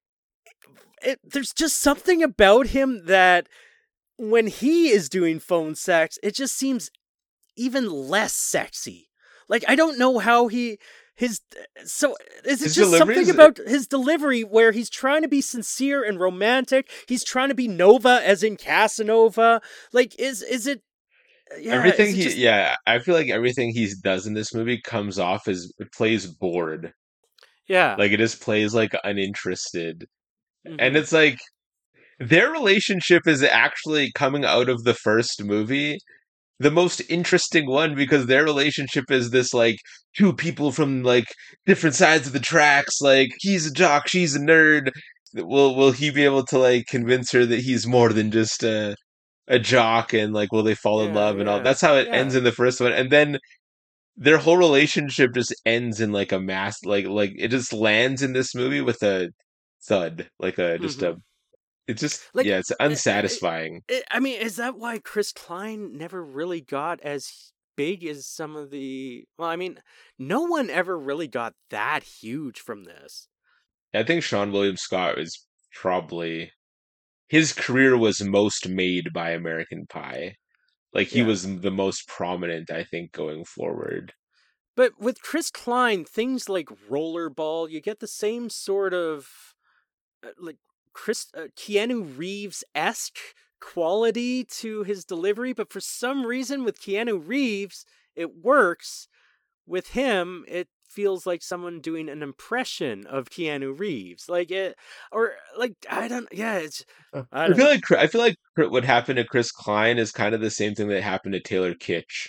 Speaker 2: it, there's just something about him that when he is doing phone sex, it just seems even less sexy. Like, I don't know how he his so is it
Speaker 1: His
Speaker 2: just
Speaker 1: delivery
Speaker 2: something
Speaker 1: is
Speaker 2: about his delivery where he's trying to be sincere and romantic? He's trying to be Nova as in Casanova. Like, is is it yeah,
Speaker 1: everything
Speaker 2: is it
Speaker 1: he
Speaker 2: just
Speaker 1: yeah, I feel like everything he does in this movie comes off as it plays bored.
Speaker 2: yeah.
Speaker 1: Like it just plays like uninterested. And
Speaker 2: Mhm.
Speaker 1: it's like their relationship is actually coming out of the first movie the most interesting one because their relationship is this like two people from like different sides of the tracks. Like he's a jock, she's a nerd. Will will he be able to like convince her that he's more than just a a jock and like will they fall in
Speaker 2: Yeah,
Speaker 1: love and all?
Speaker 2: yeah.
Speaker 1: That's how it ends
Speaker 2: Yeah.
Speaker 1: in the first one, and then their whole relationship just ends in like a mass like like it just lands in this movie with a thud, like a just a
Speaker 2: Mhm.
Speaker 1: it just
Speaker 2: Like,
Speaker 1: yeah, it's
Speaker 2: I, I,
Speaker 1: unsatisfying.
Speaker 2: I I mean, is that why Chris Klein never really got as big as some of the? Well, I mean, no one ever really got that huge from this.
Speaker 1: I think Sean William Scott is probably his career was most made by American Pie. Like he
Speaker 2: Yeah.
Speaker 1: was the most prominent, I think, going forward.
Speaker 2: But with Chris Klein, things like Rollerball, you get the same sort of uh, like Chris uh, Keanu Reeves esque quality to his delivery. But for some reason, with Keanu Reeves, it works. With him, it feels like someone doing an impression of Keanu Reeves, like it, or like I don't. Yeah, it's
Speaker 1: Uh,
Speaker 2: I
Speaker 1: I
Speaker 2: don't
Speaker 1: feel
Speaker 2: know.
Speaker 1: like I feel like what happened to Chris Klein is kind of the same thing that happened to Taylor Kitsch.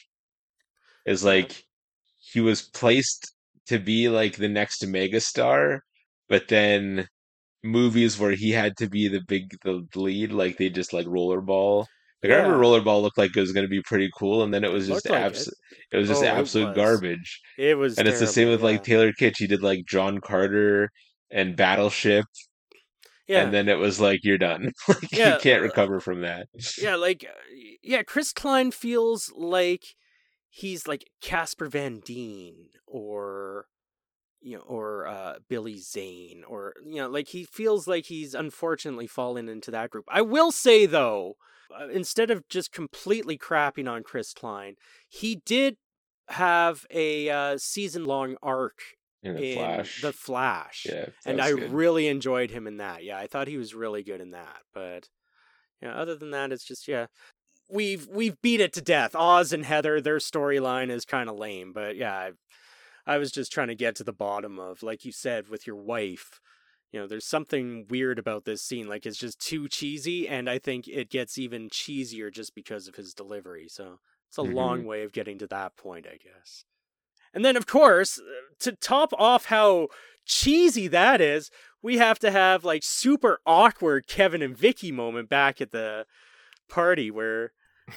Speaker 1: Is
Speaker 2: Yeah.
Speaker 1: like he was placed to be like the next megastar, but then movies where he had to be the big the lead, like they just like Rollerball. Like I remember
Speaker 2: Yeah,
Speaker 1: Rollerball looked like it was going to be pretty cool, and then it
Speaker 2: it
Speaker 1: was just
Speaker 2: looked like it.
Speaker 1: abs it was just
Speaker 2: Oh, it
Speaker 1: absolute
Speaker 2: was.
Speaker 1: garbage.
Speaker 2: It was
Speaker 1: And it's the same
Speaker 2: terrible.
Speaker 1: with like
Speaker 2: Yeah.
Speaker 1: Taylor Kitsch. He did like John Carter and Battleship.
Speaker 2: Yeah.
Speaker 1: And then it was like, you're done. Like,
Speaker 2: Yeah.
Speaker 1: you can't recover from that.
Speaker 2: Yeah, like, yeah, Chris Klein feels like he's like Casper Van Dien or, you know, or uh, Billy Zane, or, you know, like he feels like he's unfortunately fallen into that group. I will say, though, uh, instead of just completely crapping on Chris Klein, he did have a uh, season-long arc
Speaker 1: In the
Speaker 2: in
Speaker 1: Flash.
Speaker 2: The Flash.
Speaker 1: Yeah, that
Speaker 2: and
Speaker 1: was
Speaker 2: I
Speaker 1: good.
Speaker 2: really enjoyed him in that. Yeah, I thought he was really good in that. But yeah, other than that, it's just, yeah, we've we've beat it to death. Oz and Heather, their storyline is kind of lame. But yeah, I, I was just trying to get to the bottom of, like you said, with your wife. You know, there's something weird about this scene. Like, it's just too cheesy, and I think it gets even cheesier just because of his delivery. So it's a
Speaker 1: Mhm.
Speaker 2: long way of getting to that point, I guess. And then, of course, to top off how cheesy that is, we have to have, like, super awkward Kevin and Vicky moment back at the party where...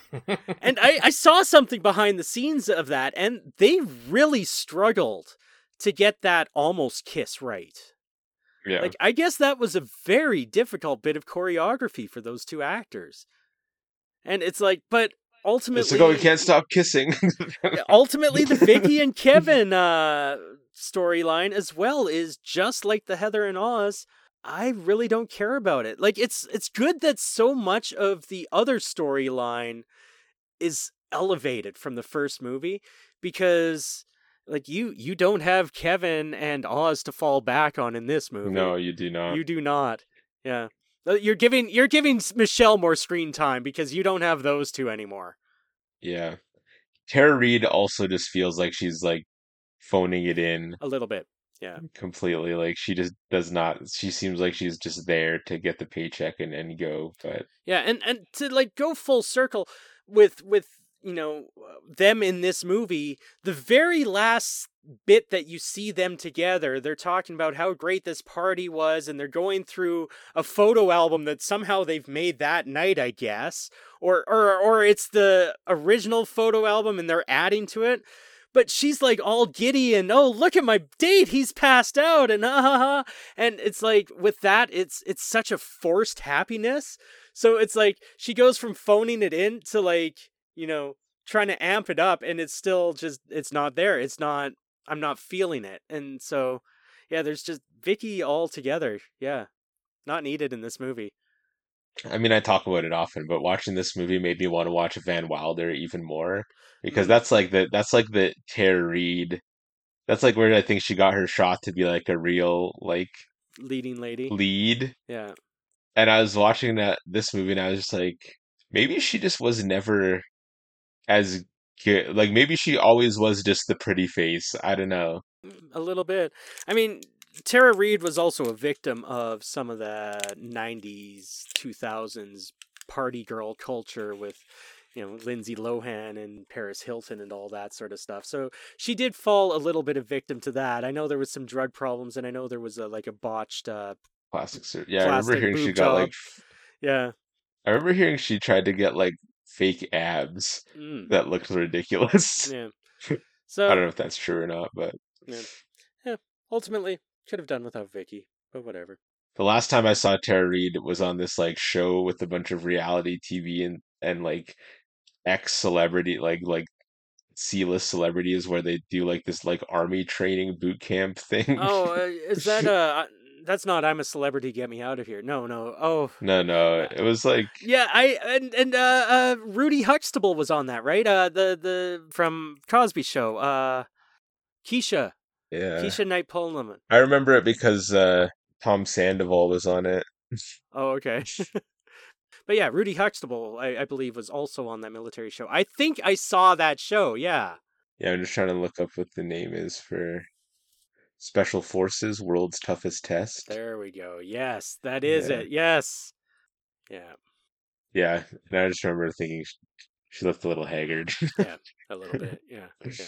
Speaker 2: And I, I saw something behind the scenes of that, and they really struggled to get that almost kiss right.
Speaker 1: Yeah.
Speaker 2: Like, I guess that was a very difficult bit of choreography for those two actors. And it's like, but ultimately...
Speaker 1: It's like, oh, we can't stop kissing.
Speaker 2: ultimately, the Vicky and Kevin uh, storyline as well is just like the Heather and Oz. I really don't care about it. Like, it's it's good that so much of the other storyline is elevated from the first movie, because like you you don't have Kevin and Oz to fall back on in this movie.
Speaker 1: No, you do not.
Speaker 2: You do not. Yeah. You're giving you're giving Michelle more screen time because you don't have those two anymore.
Speaker 1: Yeah. Tara Reid also just feels like she's like phoning it in
Speaker 2: A little bit. Yeah.
Speaker 1: completely. Like, she just does not, she seems like she's just there to get the paycheck and, and go. But
Speaker 2: Yeah, and, and to like go full circle with with you know them in this movie, the very last bit that you see them together, they're talking about how great this party was, and they're going through a photo album that somehow they've made that night, I guess, or or or it's the original photo album and they're adding to it. But she's like all giddy and, oh, look at my date, he's passed out, and ah ha ha. And it's like, with that, it's it's such a forced happiness. So it's like she goes from phoning it in to, like, you know, trying to amp it up, and it's still just, it's not there. It's not, I'm not feeling it. And so, yeah, there's just Vicky all together. Yeah. Not needed in this movie.
Speaker 1: I mean, I talk about it often, but watching this movie made me want to watch Van Wilder even more, because
Speaker 2: Mm.
Speaker 1: that's like the that's like the Tara Reid. That's like where I think she got her shot to be like a real like
Speaker 2: Leading lady.
Speaker 1: lead.
Speaker 2: Yeah.
Speaker 1: And I was watching that this movie and I was just like, maybe she just was never as good. Like, maybe she always was just the pretty face. I don't know.
Speaker 2: A little bit. I mean, Tara Reid was also a victim of some of the nineties, two thousands party girl culture with, you know, Lindsay Lohan and Paris Hilton and all that sort of stuff. So she did fall a little bit of victim to that. I know there was some drug problems, and I know there was a, like a botched uh,
Speaker 1: Plastic surgery. Yeah, I remember
Speaker 2: plastic
Speaker 1: hearing she
Speaker 2: boob
Speaker 1: got
Speaker 2: job.
Speaker 1: like.
Speaker 2: Yeah.
Speaker 1: I remember hearing she tried to get like fake abs
Speaker 2: Mm.
Speaker 1: that looked ridiculous.
Speaker 2: Yeah.
Speaker 1: I
Speaker 2: So
Speaker 1: don't know if that's true or not, but
Speaker 2: yeah, yeah. Ultimately, could have done without Vicky, but whatever.
Speaker 1: the last time I saw Tara Reid was on this like show with a bunch of reality T V and and like ex celebrity like like C-list celebrities where they do like this like army training boot camp thing.
Speaker 2: Oh, uh, is that uh? That's not I'm a Celebrity, Get Me Out of Here. No, no. Oh,
Speaker 1: No, no,
Speaker 2: uh,
Speaker 1: it was like
Speaker 2: yeah. I and and uh, uh, Rudy Huxtable was on that, right? Uh, the the from Cosby Show. Uh, Keisha,
Speaker 1: yeah.
Speaker 2: Keisha Knight Pulliam.
Speaker 1: I remember it because uh Tom Sandoval was on it.
Speaker 2: Oh, okay. But yeah, Rudy Huxtable, I, I believe, was also on that military show. I think I saw that show. Yeah.
Speaker 1: Yeah, I'm just trying to look up what the name is for Special Forces World's Toughest Test.
Speaker 2: There we go. Yes, that is
Speaker 1: Yeah.
Speaker 2: it. Yes. Yeah.
Speaker 1: Yeah, and I just remember thinking she, she looked a little haggard.
Speaker 2: Yeah, a little bit. Yeah. Yeah.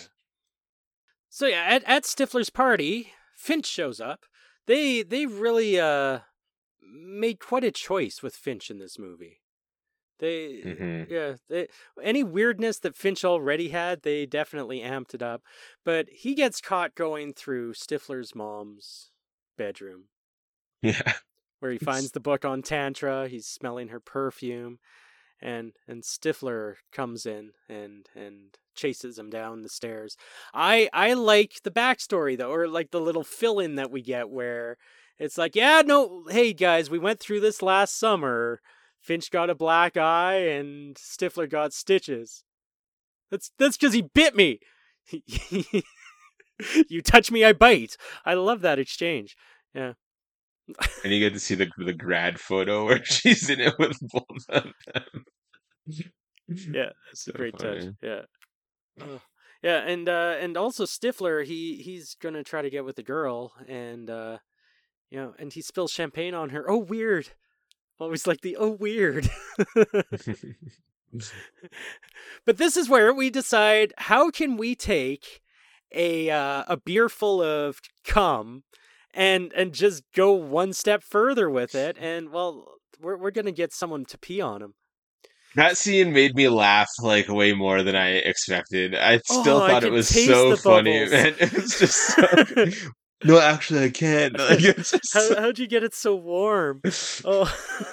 Speaker 2: So yeah, at, at Stifler's party, Finch shows up. They they really uh made quite a choice with Finch in this movie. They
Speaker 1: Mhm.
Speaker 2: yeah, they, any weirdness that Finch already had, they definitely amped it up. But he gets caught going through Stifler's mom's bedroom.
Speaker 1: Yeah.
Speaker 2: where he finds the book on Tantra. He's smelling her perfume, and and Stifler comes in and and chases him down the stairs. I I like the backstory though, or like the little fill in that we get where it's like, yeah, no, hey guys, we went through this last summer. Finch got a black eye and Stifler got stitches. That's that's because he bit me. You touch me, I bite. I love that exchange. Yeah.
Speaker 1: And you get to see the the grad photo where she's in it with both of them.
Speaker 2: Yeah, it's
Speaker 1: So
Speaker 2: a great
Speaker 1: funny.
Speaker 2: touch. Yeah. Ugh. Yeah, and uh and also Stifler, he he's gonna try to get with the girl, and uh you know, and he spills champagne on her. Oh, weird. Always like the oh weird. But this is where we decide, how can we take a uh, a beer full of cum and and just go one step further with it, and well, we're we're gonna get someone to pee on him.
Speaker 1: That scene made me laugh like way more than I expected. I still
Speaker 2: Oh, I
Speaker 1: thought it
Speaker 2: can
Speaker 1: was
Speaker 2: taste
Speaker 1: so
Speaker 2: the
Speaker 1: funny,
Speaker 2: bubbles.
Speaker 1: man. It was just so... No, actually, I can't. Like, it's just
Speaker 2: How
Speaker 1: so...
Speaker 2: how'd you get it so warm? Oh.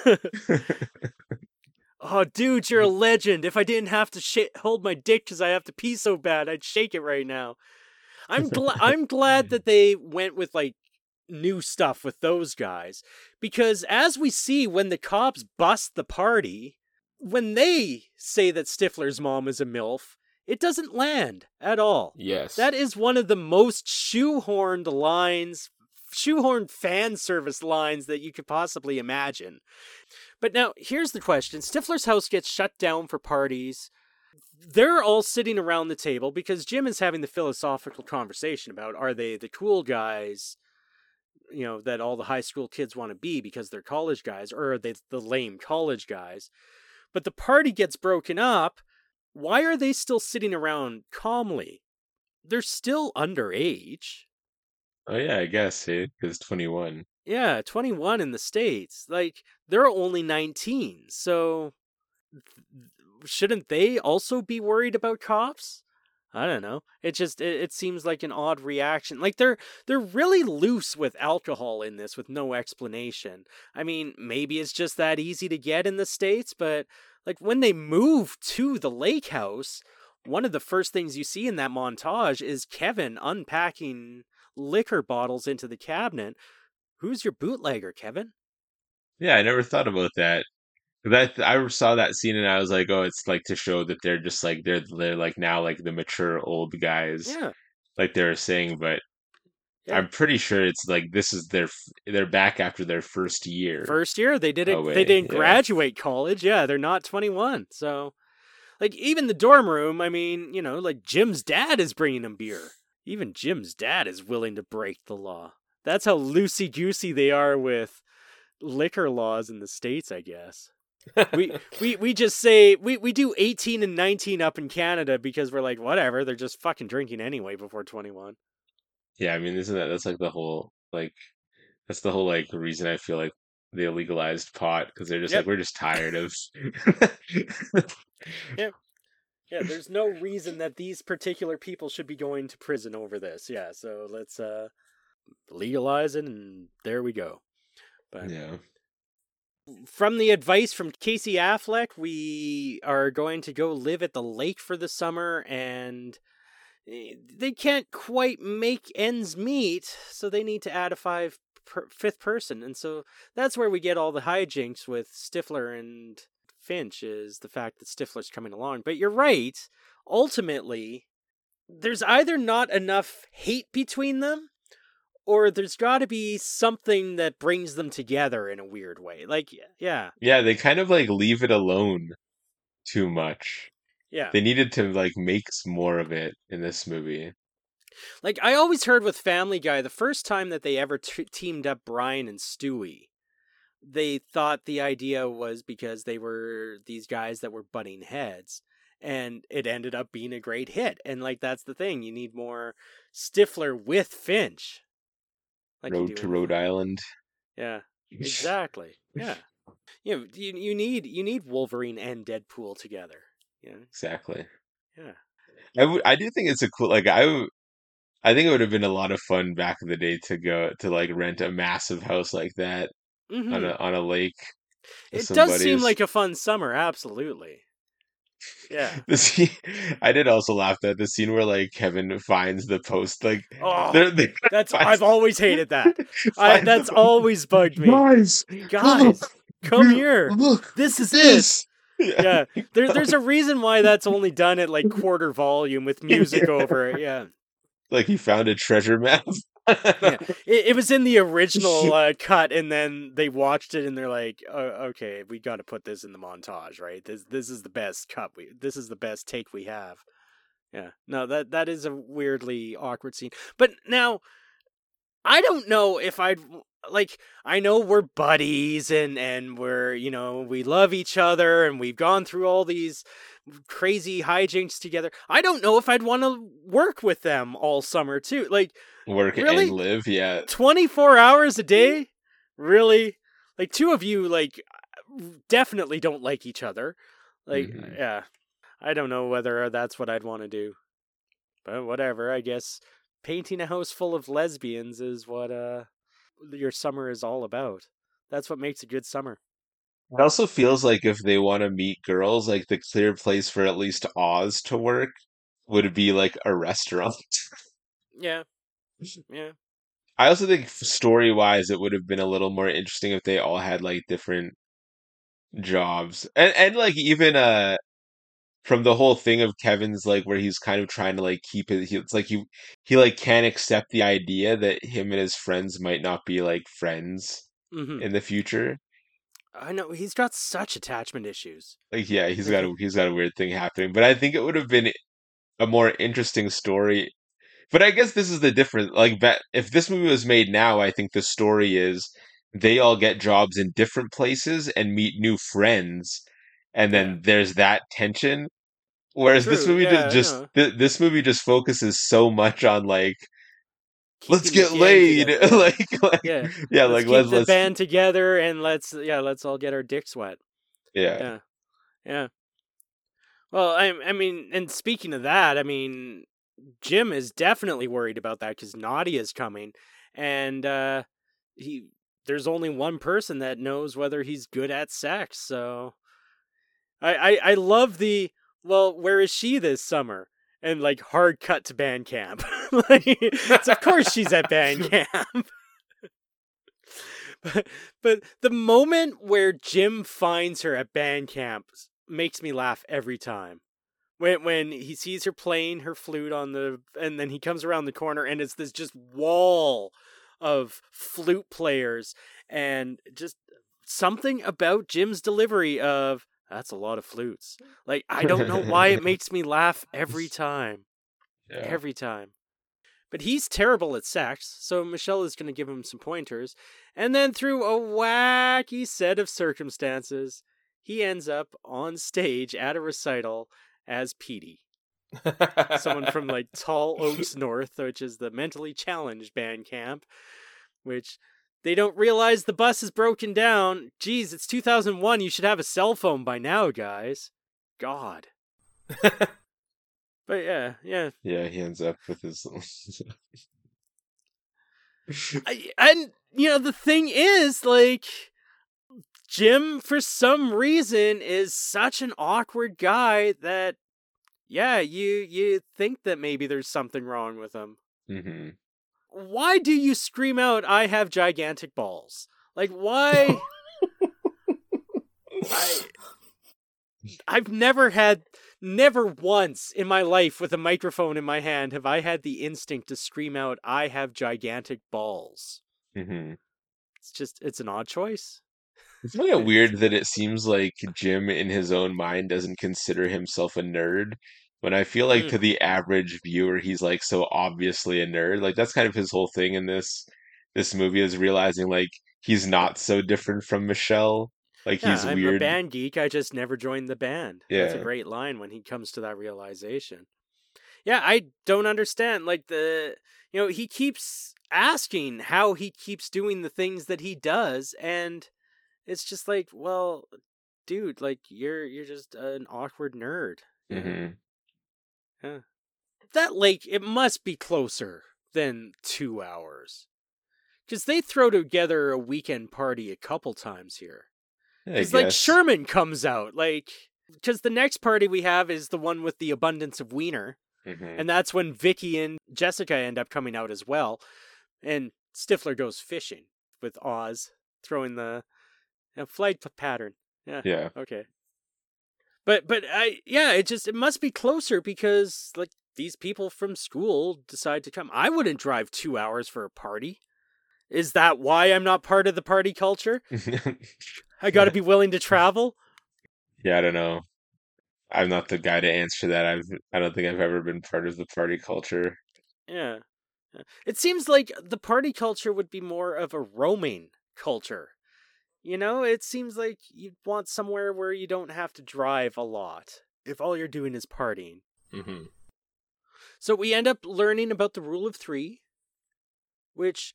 Speaker 2: Oh, dude, you're a legend. If I didn't have to sh- hold my dick because I have to pee so bad, I'd shake it right now. I'm glad. I'm glad that they went with like new stuff with those guys, because as we see when the cops bust the party, when they say that Stifler's mom is a MILF, it doesn't land at all.
Speaker 1: Yes.
Speaker 2: That is one of the most shoehorned lines, shoehorned fan service lines that you could possibly imagine. But now, here's the question. Stifler's house gets shut down for parties. They're all sitting around the table because Jim is having the philosophical conversation about, are they the cool guys, you know, that all the high school kids want to be because they're college guys, or are they the lame college guys? But the party gets broken up. Why are they still sitting around calmly? They're still underage.
Speaker 1: Oh yeah, I guess, hey, because twenty-one.
Speaker 2: Yeah, twenty-one in the States. Like, they're only nineteen, so shouldn't they also be worried about cops? I don't know. It just it, it seems like an odd reaction. Like they're they're really loose with alcohol in this with no explanation. I mean, maybe it's just that easy to get in the States, but like when they move to the lake house, one of the first things you see in that montage is Kevin unpacking liquor bottles into the cabinet. Who's your bootlegger, Kevin?
Speaker 1: Yeah, I never thought about that. That I saw that scene and I was like, oh, it's like to show that they're just like they're they're like now like the mature old guys,
Speaker 2: Yeah.
Speaker 1: like they were saying. But
Speaker 2: Yeah.
Speaker 1: I'm pretty sure it's like this is their f- they're back after their first year
Speaker 2: First year, they didn't
Speaker 1: away.
Speaker 2: they didn't
Speaker 1: Yeah.
Speaker 2: graduate college. Yeah, they're not twenty-one. So like even the dorm room, I mean, you know, like Jim's dad is bringing him beer. Even Jim's dad is willing to break the law. That's how loosey-goosey they are with liquor laws in the States, I guess. we we we just say we, we do eighteen and nineteen up in Canada because we're like, whatever, they're just fucking drinking anyway before twenty-one.
Speaker 1: Yeah, I mean, isn't that that's like the whole like that's the whole like reason I feel like they legalized pot because they're just
Speaker 2: Yep.
Speaker 1: like we're just tired of.
Speaker 2: Yeah. Yeah, there's no reason that these particular people should be going to prison over this. Yeah, so let's uh legalize it and there we go. But
Speaker 1: Yeah.
Speaker 2: from the advice from Casey Affleck, we are going to go live at the lake for the summer, and they can't quite make ends meet, so they need to add a five per, fifth person. And so that's where we get all the hijinks with Stifler and Finch, is the fact that Stifler's coming along. But you're right. Ultimately, there's either not enough hate between them, or there's got to be something that brings them together in a weird way. Like, yeah.
Speaker 1: Yeah, they kind of like leave it alone too much.
Speaker 2: Yeah.
Speaker 1: They needed to like make more of it in this movie.
Speaker 2: Like, I always heard with Family Guy, the first time that they ever t- teamed up Brian and Stewie, they thought the idea was because they were these guys that were butting heads. And it ended up being a great hit. And, like, that's the thing. You need more Stifler with Finch. Like
Speaker 1: Road to Rhode Island.
Speaker 2: Yeah, exactly. Yeah. You know, you, you need you need Wolverine and Deadpool together. You know?
Speaker 1: Exactly.
Speaker 2: Yeah.
Speaker 1: I, w- I do think it's a cool, like, I, w- I think it would have been a lot of fun back in the day to go to like rent a massive house like that on
Speaker 2: Mm-hmm.
Speaker 1: a on a lake with
Speaker 2: It
Speaker 1: some
Speaker 2: does seem
Speaker 1: buddies.
Speaker 2: like a fun summer, absolutely. Yeah.
Speaker 1: The scene, I did also laugh at the scene where like Kevin finds the post, like
Speaker 2: Oh,
Speaker 1: they're they
Speaker 2: that's
Speaker 1: finds,
Speaker 2: I've always hated that. I
Speaker 1: finds the
Speaker 2: that's
Speaker 1: post.
Speaker 2: always bugged me.
Speaker 1: Guys, look,
Speaker 2: Guys, come
Speaker 1: we-
Speaker 2: here.
Speaker 1: look,
Speaker 2: This
Speaker 1: look at
Speaker 2: is it.
Speaker 1: this. Yeah,
Speaker 2: Yeah. There there's a reason why that's only done at like quarter volume with music
Speaker 1: yeah.
Speaker 2: over it. Yeah.
Speaker 1: Like he found a treasure map.
Speaker 2: Yeah. It, it was in the original uh, cut, and then they watched it and they're like, oh, okay, we got to put this in the montage, right? This this is the best cut we this is the best take we have. Yeah. No, that that is a weirdly awkward scene. But now I don't know if I'd like I know we're buddies and and we're, you know, we love each other and we've gone through all these crazy hijinks together. I don't know if I'd want to work with them all summer too. Like
Speaker 1: Work
Speaker 2: really?
Speaker 1: and live, yeah.
Speaker 2: twenty-four hours a day? Really? Like two of you like definitely don't like each other. Like
Speaker 1: Mhm.
Speaker 2: yeah. I don't know whether that's what I'd want to do. But whatever, I guess painting a house full of lesbians is what uh your summer is all about. That's what makes a good summer.
Speaker 1: It also feels like if they want to meet girls, like the clear place for at least Oz to work would be like a restaurant.
Speaker 2: Yeah, yeah.
Speaker 1: I also think story wise, it would have been a little more interesting if they all had like different jobs. And and like even uh from the whole thing of Kevin's like where he's kind of trying to like keep it he, it's like he he like can't accept the idea that him and his friends might not be like friends
Speaker 2: Mm-hmm.
Speaker 1: in the future.
Speaker 2: I know he's got such attachment issues.
Speaker 1: Like yeah, he's
Speaker 2: Like,
Speaker 1: got a he's got a weird thing happening. But I think it would have been a more interesting story. But I guess this is the difference. Like, that if this movie was made now, I think the story is they all get jobs in different places and meet new friends, and
Speaker 2: yeah,
Speaker 1: then there's that tension. Whereas this
Speaker 2: true.
Speaker 1: movie just,
Speaker 2: Yeah, I
Speaker 1: just
Speaker 2: know.
Speaker 1: th- this movie just focuses so much on like, let's
Speaker 2: Keeping the
Speaker 1: get
Speaker 2: gang
Speaker 1: laid,
Speaker 2: together. Yeah,
Speaker 1: like, like,
Speaker 2: yeah.
Speaker 1: yeah,
Speaker 2: Let's
Speaker 1: like
Speaker 2: keep
Speaker 1: let's
Speaker 2: the
Speaker 1: let's
Speaker 2: band together and let's yeah, let's all get our dicks wet.
Speaker 1: yeah.
Speaker 2: Yeah, yeah. Well, I I mean, and speaking of that, I mean, Jim is definitely worried about that because Nadia's coming, and uh, he there's only one person that knows whether he's good at sex. So I I, I love the well, where is she this summer? And like hard cut to band camp. Like, it's of course she's at band camp. but but the moment where Jim finds her at band camp makes me laugh every time. When when he sees her playing her flute on the and then he comes around the corner and it's this just wall of flute players and just something about Jim's delivery of that's a lot of flutes. Like I don't know why it makes me laugh every time.
Speaker 1: Yeah.
Speaker 2: Every time. But he's terrible at sex, so Michelle is going to give him some pointers. And then through a wacky set of circumstances, he ends up on stage at a recital as Petey. Someone from like Tall Oaks North, which is the mentally challenged band camp, which they don't realize the bus is broken down. Geez, it's two thousand one. You should have a cell phone by now, guys. God. But yeah, yeah.
Speaker 1: Yeah, he ends up with his
Speaker 2: I, and, you know, the thing is, like, Jim, for some reason, is such an awkward guy that, yeah, you you think that maybe there's something wrong with him.
Speaker 1: hmm
Speaker 2: Why do you scream out, I have gigantic balls? Like, why? I, I've never had, never once in my life with a microphone in my hand have I had the instinct to scream out, I have gigantic balls.
Speaker 1: hmm
Speaker 2: It's just, it's an odd choice.
Speaker 1: It's kind of weird that it seems like Jim, in his own mind, doesn't consider himself a nerd. When I feel like
Speaker 2: Mm.
Speaker 1: to the average viewer, he's like so obviously a nerd. Like that's kind of his whole thing in this this movie is realizing like he's not so different from Michelle. Like
Speaker 2: Yeah,
Speaker 1: he's
Speaker 2: I'm a
Speaker 1: weird.
Speaker 2: band geek. I just never joined the band. That's a
Speaker 1: Yeah.
Speaker 2: great line when he comes to that realization. Yeah, I don't understand. Like the, you know, he keeps asking how he keeps doing the things that he does, and it's just like, well, dude, like you're you're just an awkward nerd. Yeah,
Speaker 1: hmm
Speaker 2: yeah. That lake, it must be closer than two hours. Because they throw together a weekend party a couple times here.
Speaker 1: I
Speaker 2: Because, like,
Speaker 1: guess.
Speaker 2: Sherman comes out. Like, because the next party we have is the one with the abundance of wiener.
Speaker 1: Mm-hmm.
Speaker 2: And that's when Vicky and Jessica end up coming out as well. And Stifler goes fishing with Oz, throwing the uh, flight p- pattern. Yeah.
Speaker 1: Yeah.
Speaker 2: Okay. But, but I, yeah, it just, it must be closer because, like, these people from school decide to come. I wouldn't drive two hours for a party. Is that why I'm not part of the party culture? I got to be willing to travel?
Speaker 1: Yeah, I don't know. I'm not the guy to answer that. I've I don't think I've ever been part of the party culture.
Speaker 2: Yeah. Yeah. It seems like the party culture would be more of a roaming culture. You know, it seems like you'd want somewhere where you don't have to drive a lot if all you're doing is partying.
Speaker 1: Mm-hmm.
Speaker 2: So we end up learning about the rule of three, which,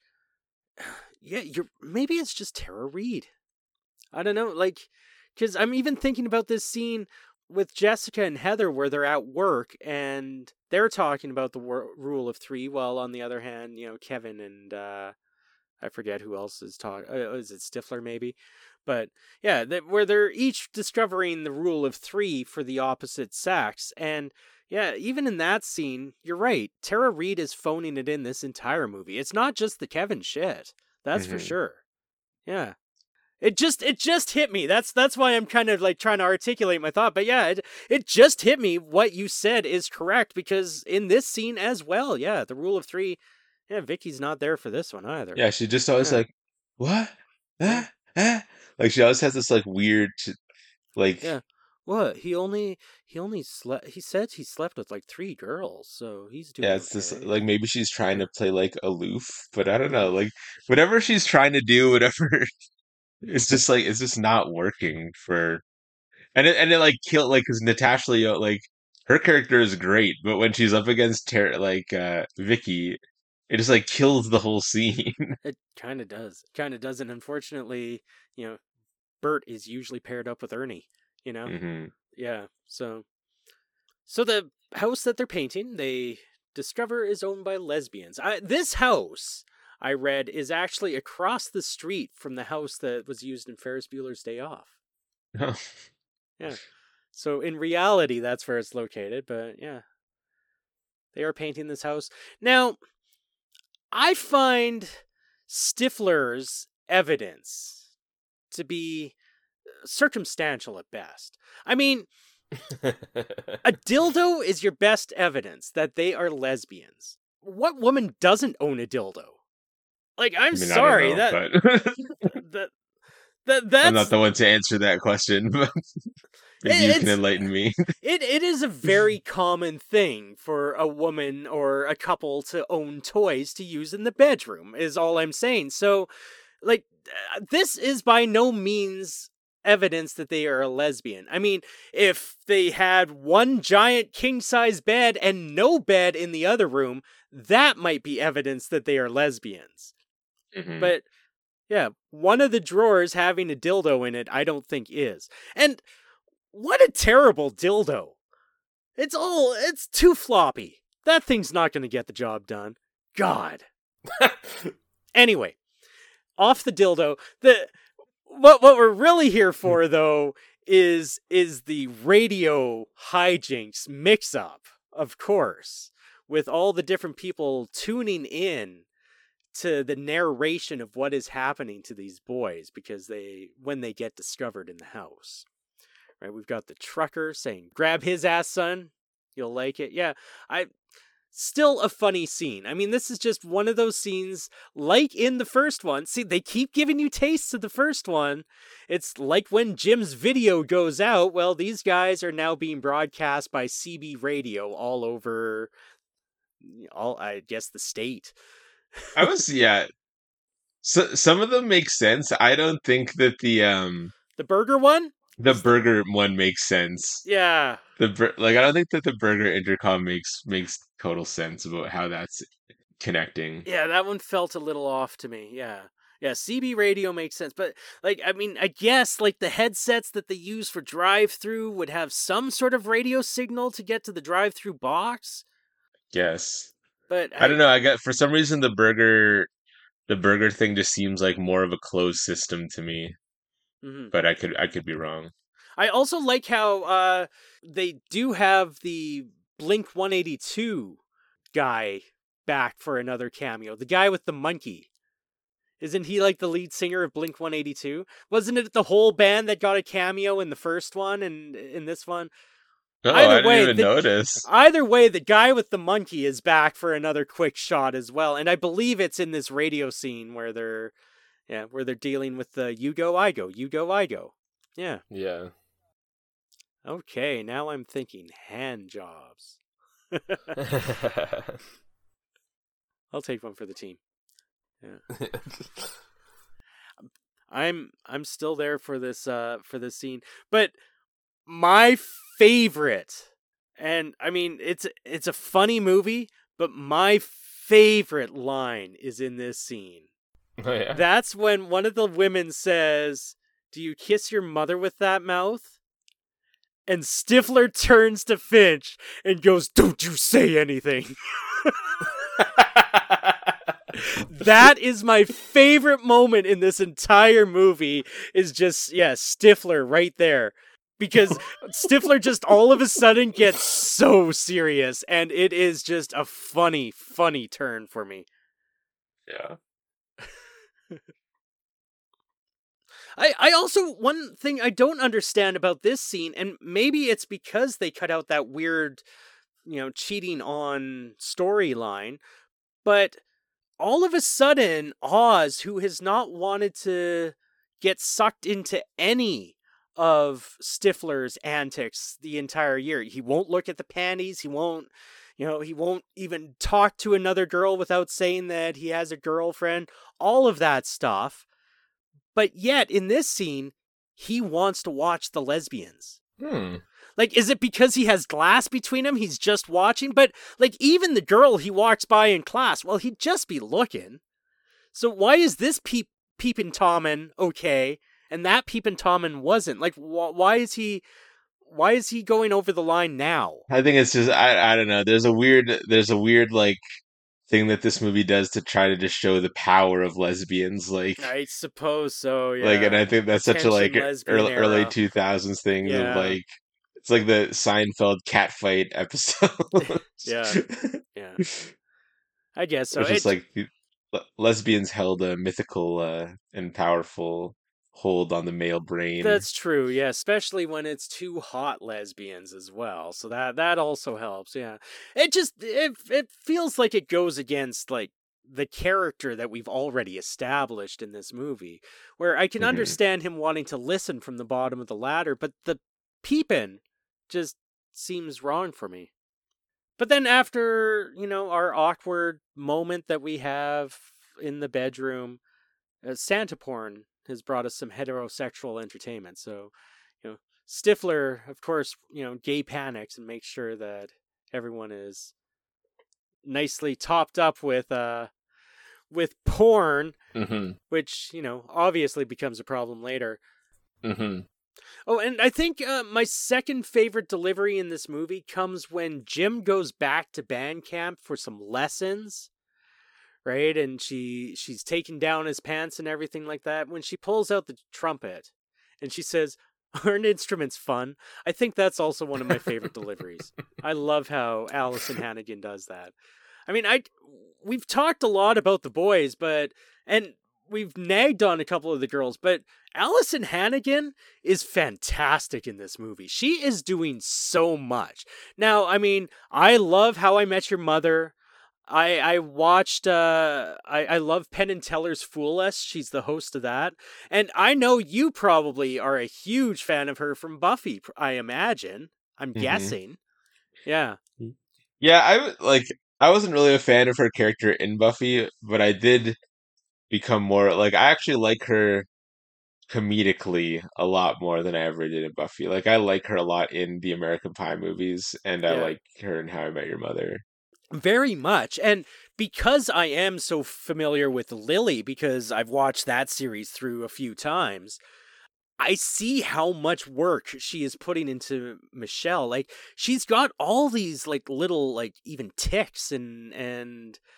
Speaker 2: yeah, you're maybe it's just Tara Reid. I don't know, like, because I'm even thinking about this scene with Jessica and Heather where they're at work and they're talking about the wor- rule of three, while on the other hand, you know, Kevin and uh, I forget who else is talking. Uh, is it Stifler maybe? But yeah, that where they're each discovering the rule of three for the opposite sex. And yeah, even in that scene, you're right. Tara Reid is phoning it in this entire movie. It's not just the Kevin shit. That's
Speaker 1: Mhm.
Speaker 2: for sure. Yeah. It just it just hit me. That's that's why I'm kind of like trying to articulate my thought. But yeah, it, it just hit me what you said is correct, because in this scene as well, yeah, the rule of three, yeah, Vicky's not there for this one either.
Speaker 1: Yeah, she just always
Speaker 2: Yeah.
Speaker 1: like, what?
Speaker 2: Yeah.
Speaker 1: Ah, ah. Like she always has this like weird, ch- like
Speaker 2: Yeah. What? He only he only slept he said he slept with like three girls, so he's doing
Speaker 1: yeah, it's this
Speaker 2: okay.
Speaker 1: like maybe she's trying
Speaker 2: Yeah.
Speaker 1: to play like aloof, but I don't know,
Speaker 2: Mhm.
Speaker 1: like whatever she's trying to do, whatever, it's just like it's just not working for, and it and it like kill like because Natasha Leo like her character is great, but when she's up against Ter like uh Vicky, it just like kills the whole scene.
Speaker 2: It kind of does. Kind of does, and unfortunately, you know, Bert is usually paired up with Ernie, you know?
Speaker 1: hmm
Speaker 2: Yeah. So so the house that they're painting, they discover is owned by lesbians. I, this house, I read, is actually across the street from the house that was used in Ferris Bueller's Day Off. Yeah. So in reality, that's where it's located, but yeah. They are painting this house. Now, I find Stifler's evidence to be circumstantial at best. I mean, a dildo is your best evidence that they are lesbians. What woman doesn't own a dildo? Like, I'm
Speaker 1: I mean,
Speaker 2: sorry,
Speaker 1: I don't know,
Speaker 2: that
Speaker 1: but
Speaker 2: that that
Speaker 1: I'm not
Speaker 2: that's
Speaker 1: the one to answer that question, but maybe you can
Speaker 2: it's
Speaker 1: enlighten me.
Speaker 2: it it is a very common thing for a woman or a couple to own toys to use in the bedroom, is all I'm saying. So, like, uh, this is by no means evidence that they are a lesbian. I mean, if they had one giant king-size bed and no bed in the other room, that might be evidence that they are lesbians.
Speaker 1: Mhm.
Speaker 2: But yeah, one of the drawers having a dildo in it, I don't think is. And what a terrible dildo. It's all, it's too floppy. That thing's not going to get the job done. God. Anyway, off the dildo. The what what we're really here for though is is the radio hijinks mix up, of course, with all the different people tuning in to the narration of what is happening to these boys, because they when they get discovered in the house. Right, we've got the trucker saying, "Grab his ass, son. You'll like it." Yeah, I still a funny scene. I mean, this is just one of those scenes like in the first one. See, they keep giving you tastes of the first one. It's like when Jim's video goes out. Well, these guys are now being broadcast by C B radio all over all I guess the state.
Speaker 1: I was yeah. So some of them make sense. I don't think that the um
Speaker 2: The burger one?
Speaker 1: the
Speaker 2: Is the
Speaker 1: burger one makes sense.
Speaker 2: Yeah.
Speaker 1: The bur- like I don't think that the burger intercom makes makes total sense about how that's connecting.
Speaker 2: Yeah, that one felt a little off to me. Yeah. Yeah, C B radio makes sense, but like I mean, I guess like the headsets that they use for drive-through would have some sort of radio signal to get to the drive-through box.
Speaker 1: Yes.
Speaker 2: But
Speaker 1: I don't
Speaker 2: I
Speaker 1: know. I got for some reason the burger the burger thing just seems like more of a closed system to me.
Speaker 2: Mm-hmm.
Speaker 1: But I could I could be wrong.
Speaker 2: I also like how uh, they do have the Blink one eighty-two guy back for another cameo. The guy with the monkey. Isn't he like the lead singer of Blink one eighty-two? Wasn't it the whole band that got a cameo in the first one and in this one?
Speaker 1: Oh,
Speaker 2: either
Speaker 1: I didn't
Speaker 2: way,
Speaker 1: even
Speaker 2: the,
Speaker 1: notice.
Speaker 2: Either way, the guy with the monkey is back for another quick shot as well. And I believe it's in this radio scene where they're yeah, where they're dealing with the you go, I go, you go, I go. Yeah.
Speaker 3: Yeah.
Speaker 2: Okay, now I'm thinking hand jobs. I'll take one for the team. Yeah. I'm I'm still there for this uh for this scene. But my favorite, and I mean it's it's a funny movie, but my favorite line is in this scene.
Speaker 3: Oh, yeah?
Speaker 2: That's when one of the women says, "Do you kiss your mother with that mouth?" And Stifler turns to Finch and goes, "Don't you say anything." That is my favorite moment in this entire movie, is just, yeah, Stifler right there. Because Stifler just all of a sudden gets so serious, and it is just a funny, funny turn for me.
Speaker 1: Yeah.
Speaker 2: I, I also, one thing I don't understand about this scene, and maybe it's because they cut out that weird, you know, cheating on storyline, but all of a sudden, Oz, who has not wanted to get sucked into any of Stifler's antics the entire year, he won't look at the panties, he won't, you know, he won't even talk to another girl without saying that he has a girlfriend, all of that stuff. But yet, in this scene, he wants to watch the lesbians.
Speaker 3: Hmm.
Speaker 2: Like, is it because he has glass between him? He's just watching? But, like, even the girl he walks by in class, well, he'd just be looking. So why is this peep peepin' Tommen okay, and that peepin' Tommen wasn't? Like, wh- why is he... Why is he going over the line now?
Speaker 1: I think it's just I I don't know. There's a weird there's a weird like thing that this movie does to try to just show the power of lesbians, like
Speaker 2: I suppose so, yeah.
Speaker 1: like, and I think that's such a like
Speaker 2: Attention lesbian
Speaker 1: early, early
Speaker 2: era.
Speaker 1: two thousands thing
Speaker 2: Yeah.
Speaker 1: of like it's like the Seinfeld catfight episode.
Speaker 2: Yeah. Yeah. I guess so.
Speaker 1: It's just
Speaker 2: It-
Speaker 1: like the- le- lesbians held a mythical uh, and powerful hold on the male brain.
Speaker 2: That's true, yeah, especially when it's two hot lesbians as well. So that that also helps, yeah. It just it it feels like it goes against like the character that we've already established in this movie, where I can
Speaker 1: Mhm.
Speaker 2: understand him wanting to listen from the bottom of the ladder, but the peepin' just seems wrong for me. But then after, you know, our awkward moment that we have in the bedroom, uh, Santa porn has brought us some heterosexual entertainment. So, you know, Stifler, of course, you know, gay panics and makes sure that everyone is nicely topped up with uh with porn,
Speaker 3: Mm-hmm.
Speaker 2: which, you know, obviously becomes a problem later.
Speaker 3: Mm-hmm.
Speaker 2: Oh, and I think uh, my second favorite delivery in this movie comes when Jim goes back to band camp for some lessons, right? And she she's taking down his pants and everything like that. When she pulls out the trumpet and she says, "Aren't instruments fun?" I think that's also one of my favorite deliveries. I love how Allison Hannigan does that. I mean, I we've talked a lot about the boys, but and we've nagged on a couple of the girls, but Allison Hannigan is fantastic in this movie. She is doing so much. Now, I mean, I love How I Met Your Mother. I I watched uh I, I love Penn and Teller's Fool Us. She's the host of that. And I know you probably are a huge fan of her from Buffy, I imagine. I'm
Speaker 1: Mhm.
Speaker 2: guessing. Yeah.
Speaker 1: Yeah, I w- like I wasn't really a fan of her character in Buffy, but I did become more like I actually like her comedically a lot more than I ever did in Buffy. Like I like her a lot in the American Pie movies, and I
Speaker 2: Yeah.
Speaker 1: like her in How I Met Your Mother.
Speaker 2: Very much. And because I am so familiar with Lily, because I've watched that series through a few times, I see how much work she is putting into Michelle. Like, she's got all these, like, little, like, even ticks and, and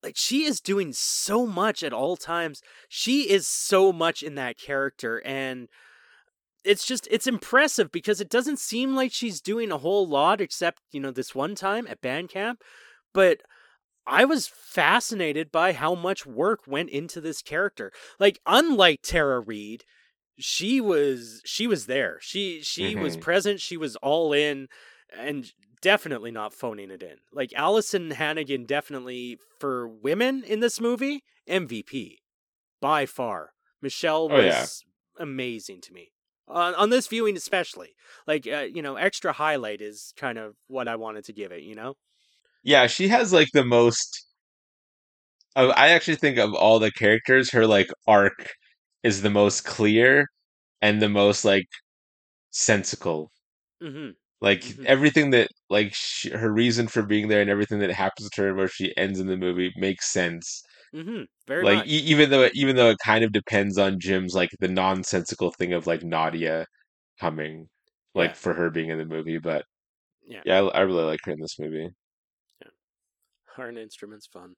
Speaker 2: like she is doing so much at all times. She is so much in that character, and it's just it's impressive because it doesn't seem like she's doing a whole lot except, you know, this one time at band camp, but I was fascinated by how much work went into this character. Like, unlike Tara Reid, she was she was there. She she
Speaker 1: Mm-hmm.
Speaker 2: was present, she was all in, and definitely not phoning it in. Like, Allison Hannigan, definitely for women in this movie, M V P by far. Michelle
Speaker 1: Oh,
Speaker 2: was
Speaker 1: yeah.
Speaker 2: amazing to me. On on this viewing especially. Like, uh, you know, extra highlight is kind of what I wanted to give it, you know?
Speaker 1: Yeah, she has like the most. Uh, I actually think of all the characters, her like arc is the most clear and the most like sensical.
Speaker 2: Mhm.
Speaker 1: Like
Speaker 2: Mhm.
Speaker 1: everything that like sh her reason for being there and everything that happens to her where she ends in the movie makes sense.
Speaker 2: Mhm. Very
Speaker 1: Like e
Speaker 2: much.
Speaker 1: even though even though it kind of depends on Jim's like the nonsensical thing of like Nadia coming, like
Speaker 2: Yeah.
Speaker 1: for her being in the movie, but
Speaker 2: Yeah.
Speaker 1: yeah, I, I really like her in this movie.
Speaker 2: Yeah. Horn instruments fun.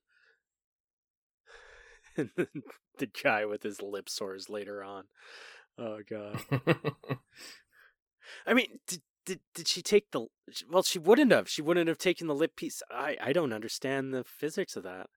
Speaker 2: And then the guy with his lip sores later on. Oh god. I mean, did did did she take the well, she wouldn't have. She wouldn't have taken the lip piece. I I don't understand the physics of that.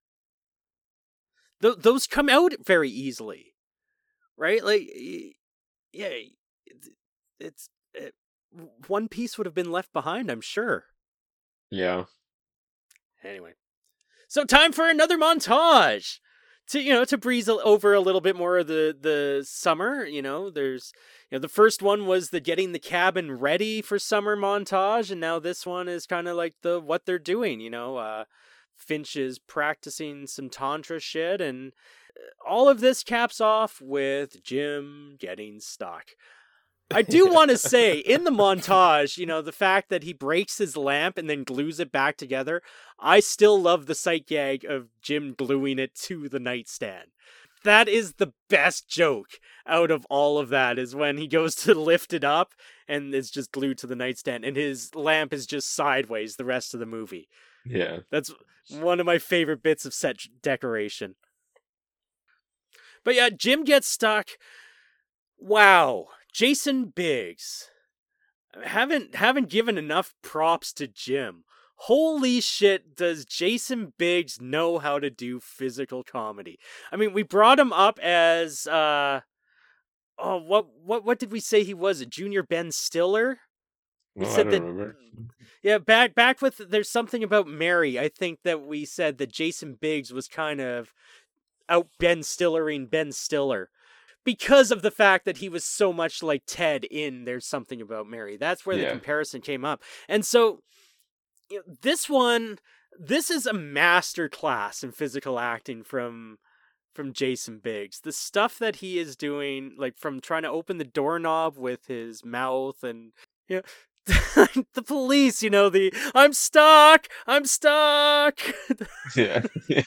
Speaker 2: Th- those come out very easily, right? Like y- yeah, it's, it's it, one piece would have been left behind, I'm sure.
Speaker 1: Yeah.
Speaker 2: Anyway. So time for another montage to, you know, to breeze over a little bit more of the the summer. You know, there's, you know, the first one was the getting the cabin ready for summer montage, and now this one is kind of like the what they're doing. You know, uh, Finch is practicing some tantra shit, and all of this caps off with Jim getting stuck. I do want to say in the montage, you know, the fact that he breaks his lamp and then glues it back together, I still love the sight gag of Jim gluing it to the nightstand. That is the best joke out of all of that, is when he goes to lift it up and it's just glued to the nightstand and his lamp is just sideways the rest of the movie.
Speaker 1: Yeah.
Speaker 2: That's one of my favorite bits of set decoration. But yeah, Jim gets stuck. Wow. Jason Biggs. Haven't haven't given enough props to Jim. Holy shit, does Jason Biggs know how to do physical comedy? I mean, we brought him up as uh oh, what what what did we say he was? A junior Ben Stiller? We
Speaker 1: Well, I
Speaker 2: said
Speaker 1: don't
Speaker 2: that
Speaker 1: remember.
Speaker 2: yeah, back back with there's something about Mary. I think that we said that Jason Biggs was kind of out Ben Stillering Ben Stiller, because of the fact that he was so much like Ted in There's Something About Mary. That's where the
Speaker 1: Yeah.
Speaker 2: comparison came up. And so, you know, this one, this is a master class in physical acting from from Jason Biggs. The stuff that he is doing, like from trying to open the doorknob with his mouth and, you know, the police, you know, the I'm stuck, I'm stuck.
Speaker 1: Yeah. Yeah.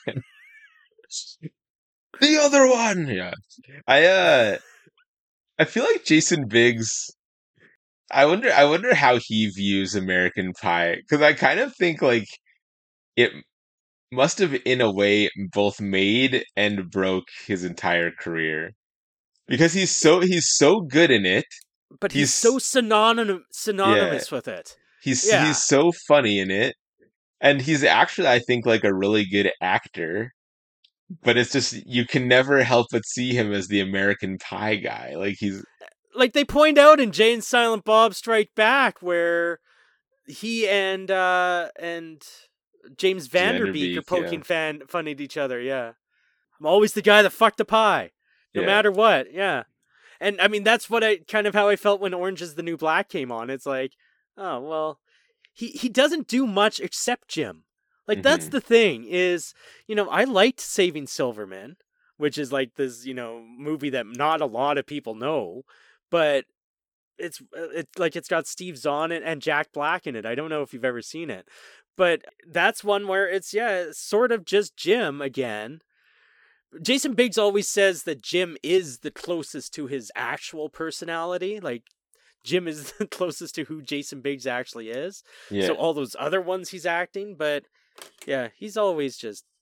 Speaker 1: The other one. Yeah. I uh I feel like Jason Biggs I wonder I wonder how he views American Pie because I kind of think like it must have in a way both made and broke his entire career because he's so he's so good in it.
Speaker 2: But he's so
Speaker 1: He's
Speaker 2: synonym
Speaker 1: yeah,
Speaker 2: synonymous with it.
Speaker 1: he's he's
Speaker 2: Yeah.
Speaker 1: so funny in it and he's actually I think like a really good actor. But it's just you can never help but see him as the American Pie guy. Like he's
Speaker 2: Like they point out in Jay and Silent Bob Strike Back, where he and uh and James Vanderbeek are
Speaker 1: Vanderbeek, yeah.
Speaker 2: poking fan fun at each other. Yeah, I'm always the guy that fucked the pie, no
Speaker 1: Yeah.
Speaker 2: matter what. Yeah, and I mean that's what I kind of how I felt when Orange Is the New Black came on. It's like, oh well, he he doesn't do much except Jim. Like that's
Speaker 1: Hmm.
Speaker 2: the thing is, you know, I liked Saving Silverman, which is like this, you know, movie that not a lot of people know, but it's it's like it's got Steve Zahn and, and Jack Black in it. I don't know if you've ever seen it, but that's one where it's yeah, sort of just Jim again. Jason Biggs always says that Jim is the closest to his actual personality. Like Jim is the closest to who Jason Biggs actually is. So
Speaker 1: Yeah.
Speaker 2: all those other ones he's acting, but yeah, he's always just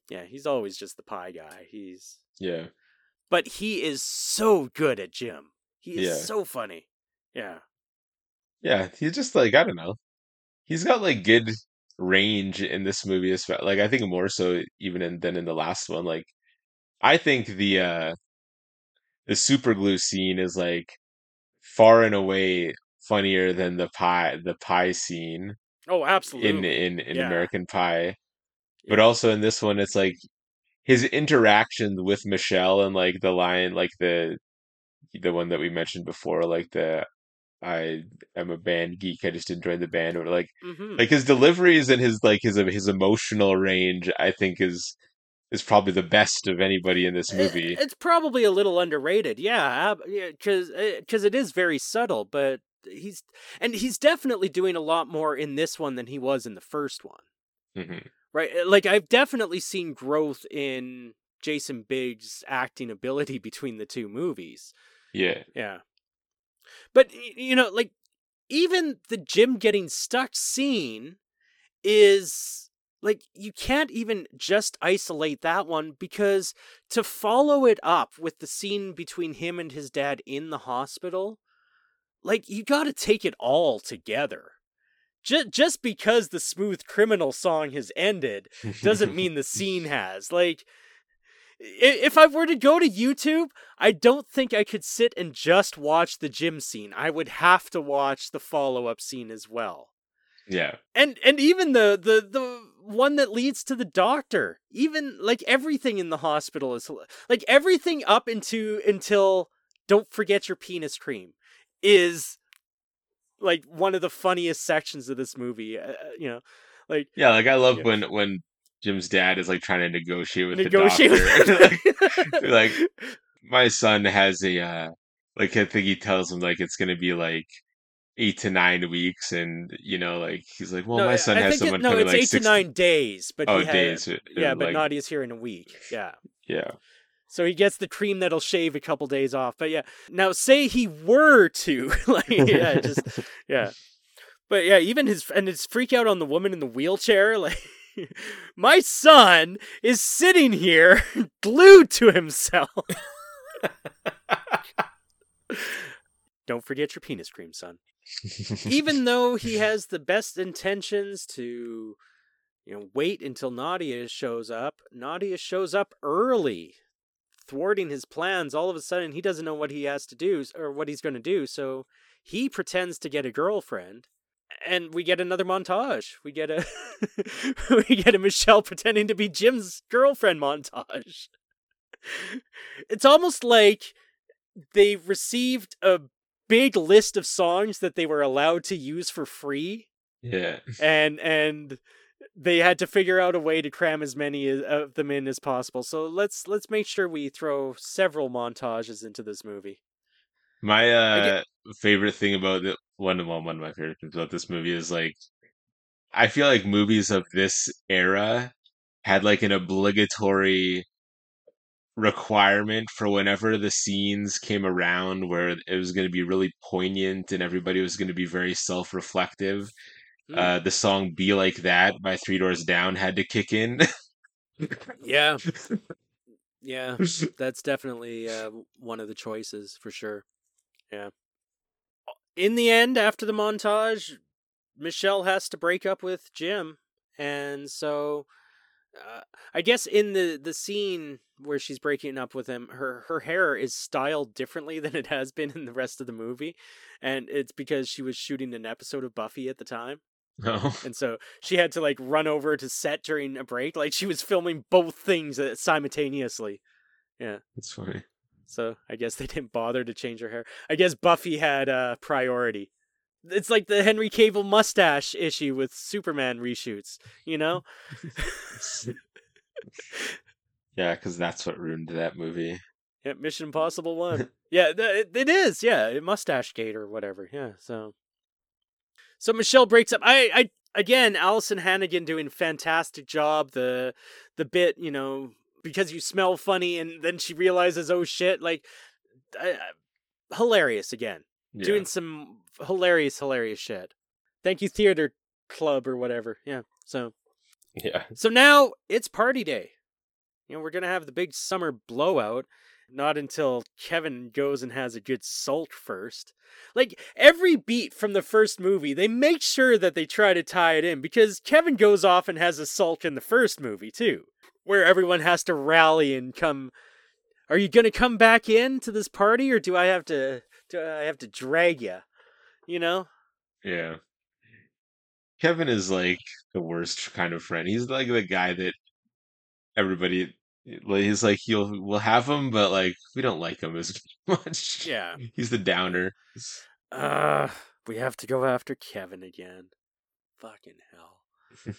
Speaker 2: Yeah, he's always just the pie guy. He's
Speaker 1: Yeah.
Speaker 2: But he is so good at Jim. He is
Speaker 1: Yeah.
Speaker 2: so funny. Yeah.
Speaker 1: Yeah, he's just like, I don't know. He's got like good range in this movie, espe- like I think more so even in, than in the last one. Like I think the uh the super glue scene is like far and away funnier than the pie the pie scene
Speaker 2: Oh,
Speaker 1: in
Speaker 2: absolutely.
Speaker 1: in in
Speaker 2: Yeah.
Speaker 1: American Pie. But
Speaker 2: Yeah.
Speaker 1: also in this one, it's like his interactions with Michelle and like the line, like the the one that we mentioned before, like the I am a band geek. I just didn't join the band, or like
Speaker 2: Mhm.
Speaker 1: like his deliveries and his like his his emotional range. I think is is probably the best of anybody in this
Speaker 2: I-
Speaker 1: movie.
Speaker 2: It's probably a little underrated. Yeah, ab- yeah, cuz cuz it is very subtle, but he's and he's definitely doing a lot more in this one than he was in the first one.
Speaker 1: Hmm.
Speaker 2: Right? Uh, Like I've definitely seen growth in Jason Biggs' acting ability between the two movies.
Speaker 1: Yeah,
Speaker 2: Yeah. But y- you know, like even the Jim getting stuck scene is like you can't even just isolate that one because to follow it up with the scene between him and his dad in the hospital, like you got to take it all together. Just just because the Smooth Criminal song has ended doesn't mean the scene has. Like if I were to go to YouTube, I don't think I could sit and just watch the Jim scene. I would have to watch the follow-up scene as well.
Speaker 1: yeah,
Speaker 2: And and even the the the one that leads to the doctor, even like everything in the hospital is like everything up into until don't forget your penis cream is like one of the funniest sections of this movie. Uh, you know, like
Speaker 1: yeah. Like I love
Speaker 2: yeah,
Speaker 1: when when Jim's dad is like trying to negotiate with the
Speaker 2: negotiate with
Speaker 1: doctor. like,
Speaker 2: the
Speaker 1: like my son has a uh, like I think he tells him like it's gonna be like eight to nine weeks, and you know, like he's like, well,
Speaker 2: No,
Speaker 1: my son
Speaker 2: I
Speaker 1: has
Speaker 2: think it
Speaker 1: someone
Speaker 2: no,
Speaker 1: coming
Speaker 2: it's
Speaker 1: like
Speaker 2: eight to
Speaker 1: six
Speaker 2: nine days, but
Speaker 1: oh
Speaker 2: he had
Speaker 1: days, uh,
Speaker 2: yeah, but
Speaker 1: like
Speaker 2: Nadia's here in a week. Yeah.
Speaker 1: yeah.
Speaker 2: So he gets the cream that'll shave a couple days off. But yeah, now say he were to like yeah, just yeah. But yeah, even his and his freak out on the woman in the wheelchair, like my son is sitting here glued to himself. Don't forget your penis cream, son. Even though he has the best intentions to, you know, wait until Nadia shows up, Nadia shows up early, thwarting his plans. All of a sudden, he doesn't know what he has to do or what he's going to do, so he pretends to get a girlfriend. And we get another montage. We get a we get a Michelle pretending to be Jim's girlfriend montage. It's almost like they received a big list of songs that they were allowed to use for free,
Speaker 1: Yeah.
Speaker 2: and and they had to figure out a way to cram as many of them in as possible. So let's let's make sure we throw several montages into this movie.
Speaker 1: My
Speaker 2: I get
Speaker 1: uh favorite thing about the one of well, one of my favorite things about this movie is like I feel like movies of this era had like an obligatory requirement for whenever the scenes came around where it was going to be really poignant and everybody was going to be very self-reflective.
Speaker 2: hmm,
Speaker 1: Uh, the song "Be Like That" by Three Doors Down had to kick in.
Speaker 2: yeah, yeah, that's definitely uh, one of the choices for sure. Yeah. In the end, after the montage, Michelle has to break up with Jim, and so uh, I guess in the the scene where she's breaking up with him, her her hair is styled differently than it has been in the rest of the movie, and it's because she was shooting an episode of Buffy at the time,
Speaker 1: No,
Speaker 2: and so she had to like run over to set during a break, like she was filming both things uh, simultaneously. Yeah.
Speaker 1: it's funny.
Speaker 2: So I guess they didn't bother to change her hair. I guess Buffy had uh, priority. It's like the Henry Cavill mustache issue with Superman reshoots, you know?
Speaker 1: Yeah, because that's what ruined that movie.
Speaker 2: Yeah, Mission Impossible one. Yeah, th- it is. Yeah, mustache gate or whatever. Yeah, so so Michelle breaks up. I I again, Allison Hannigan doing a fantastic job. The the bit, you know, because you smell funny, and then she realizes, oh shit, like I, I- hilarious again.
Speaker 1: Yeah.
Speaker 2: Doing some hilarious, hilarious shit. Thank you, Theater Club or whatever. Yeah. So
Speaker 1: Yeah.
Speaker 2: so now it's party day. You know, we're going to have the big summer blowout. Not until Kevin goes and has a good sulk first. Like, every beat from the first movie, they make sure that they try to tie it in, because Kevin goes off and has a sulk in the first movie, too, where everyone has to rally and come. Are you going to come back in to this party, or do I have to do I have to drag you? You know?
Speaker 1: Yeah. Kevin is like the worst kind of friend. He's like the guy that everybody like he's like he'll we'll have him, but like we don't like him as much.
Speaker 2: Yeah.
Speaker 1: He's the downer.
Speaker 2: Uh, we have to go after Kevin again. Fucking hell.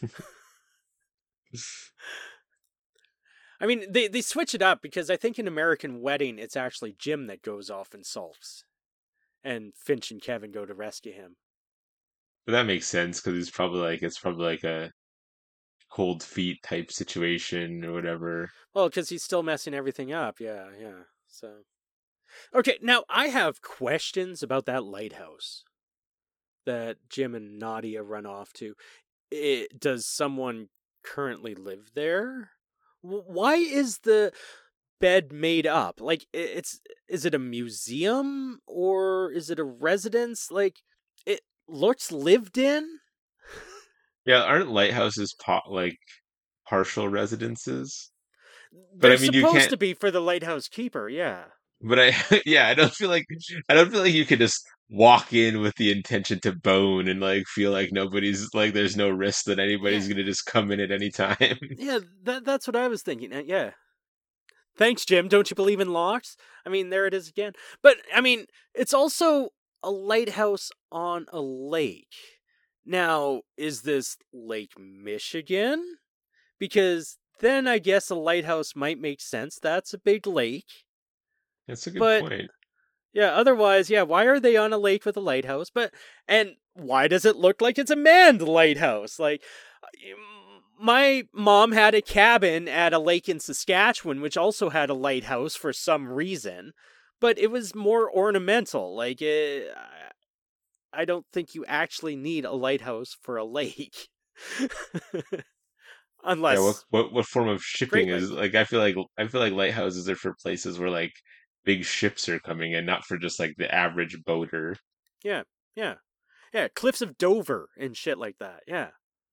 Speaker 2: I mean, they, they switch it up, because I think in American Wedding, it's actually Jim that goes off and sulks. And Finch and Kevin go to rescue him.
Speaker 1: But that makes sense because he's probably like it's probably like a cold feet type situation or whatever.
Speaker 2: Well, because he's still messing everything up. Yeah, yeah. So, okay, now I have questions about that lighthouse that Jim and Nadia run off to. It, does someone currently live there? Why is the bed made up? Like, it's is it a museum or is it a residence? Like, it looks lived in.
Speaker 1: Yeah, aren't lighthouses po- like partial residences?
Speaker 2: They're
Speaker 1: But I mean, you
Speaker 2: supposed
Speaker 1: can't.
Speaker 2: to be for the lighthouse keeper. Yeah.
Speaker 1: But I, yeah, I don't feel like I don't feel like you could just walk in with the intention to bone and like feel like nobody's like there's no risk that anybody's
Speaker 2: Yeah.
Speaker 1: gonna just come in at any time.
Speaker 2: Yeah, that that's what I was thinking. Uh, Yeah. Thanks, Jim. Don't you believe in locks? I mean, there it is again. But I mean, it's also a lighthouse on a lake. Now, is this Lake Michigan? Because then I guess a lighthouse might make sense. That's a big lake.
Speaker 1: That's a good
Speaker 2: But
Speaker 1: point.
Speaker 2: yeah, otherwise, yeah, why are they on a lake with a lighthouse? But and why does it look like it's a manned lighthouse? Like, my mom had a cabin at a lake in Saskatchewan, which also had a lighthouse for some reason, but it was more ornamental. Like, it, I don't think you actually need a lighthouse for a lake. Unless,
Speaker 1: Yeah, what what what form of shipping
Speaker 2: Great
Speaker 1: is
Speaker 2: Lake.
Speaker 1: like? I feel like I feel like lighthouses are for places where like big ships are coming in, not for just like the average boater.
Speaker 2: Yeah, yeah, yeah. Cliffs of Dover and shit like that. Yeah.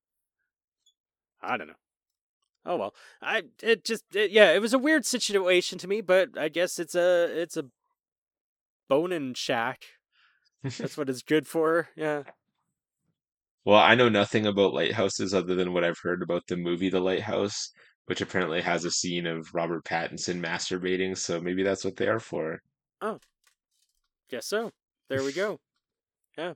Speaker 2: I don't know. Oh well, I it just it, yeah, it was a weird situation to me, but I guess it's a it's a boning shack. That's what it's good for. Yeah.
Speaker 1: Well, I know nothing about lighthouses other than what I've heard about the movie The Lighthouse, which apparently has a scene of Robert Pattinson masturbating, so maybe that's what they are for.
Speaker 2: Oh, guess so. There we go. Yeah.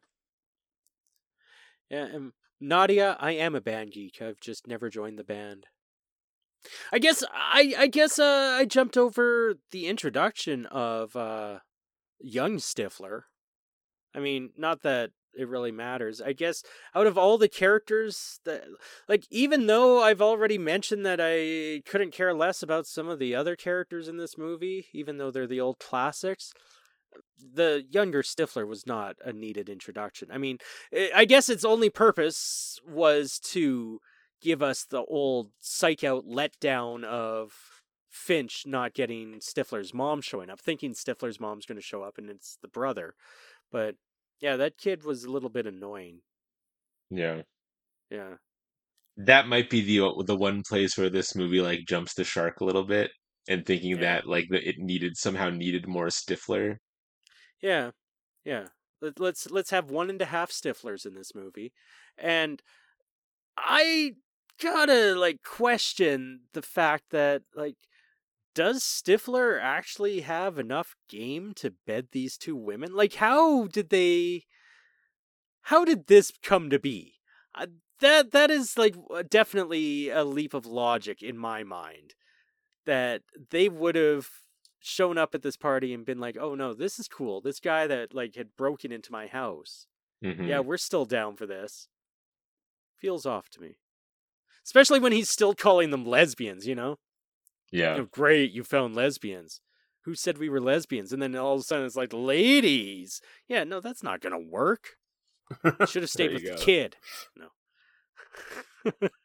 Speaker 2: Yeah. And Nadia, I am a band geek. I've just never joined the band. I guess I I guess uh, I jumped over the introduction of uh, young Stifler. I mean, not that it really matters. I guess out of all the characters that, like, even though I've already mentioned that I couldn't care less about some of the other characters in this movie, even though they're the old classics, the younger Stifler was not a needed introduction. I mean, I guess its only purpose was to give us the old psych out letdown of Finch not getting Stifler's mom showing up, thinking Stifler's mom's going to show up and it's the brother. But yeah, that kid was a little bit annoying.
Speaker 1: Yeah.
Speaker 2: Yeah.
Speaker 1: That might be the the one place where this movie like jumps the shark a little bit and thinking
Speaker 2: Yeah.
Speaker 1: that like that it needed somehow needed more Stifler.
Speaker 2: Yeah. Yeah. Let, let's let's have one and a half Stiflers in this movie. And I gotta like question the fact that like does Stifler actually have enough game to bed these two women? Like, how did they? How did this come to be? Uh, that that is like definitely a leap of logic in my mind. That they would have shown up at this party and been like, "Oh no, this is cool. This guy that like had broken into my house.
Speaker 1: Mm-hmm.
Speaker 2: Yeah, we're still down for this." Feels off to me, especially when he's still calling them lesbians. You know.
Speaker 1: Yeah.
Speaker 2: Oh, great, you found lesbians. Who said we were lesbians? And then all of a sudden it's like, ladies. Yeah, no, that's not going to work. Should have stayed with the
Speaker 1: go.
Speaker 2: kid. No.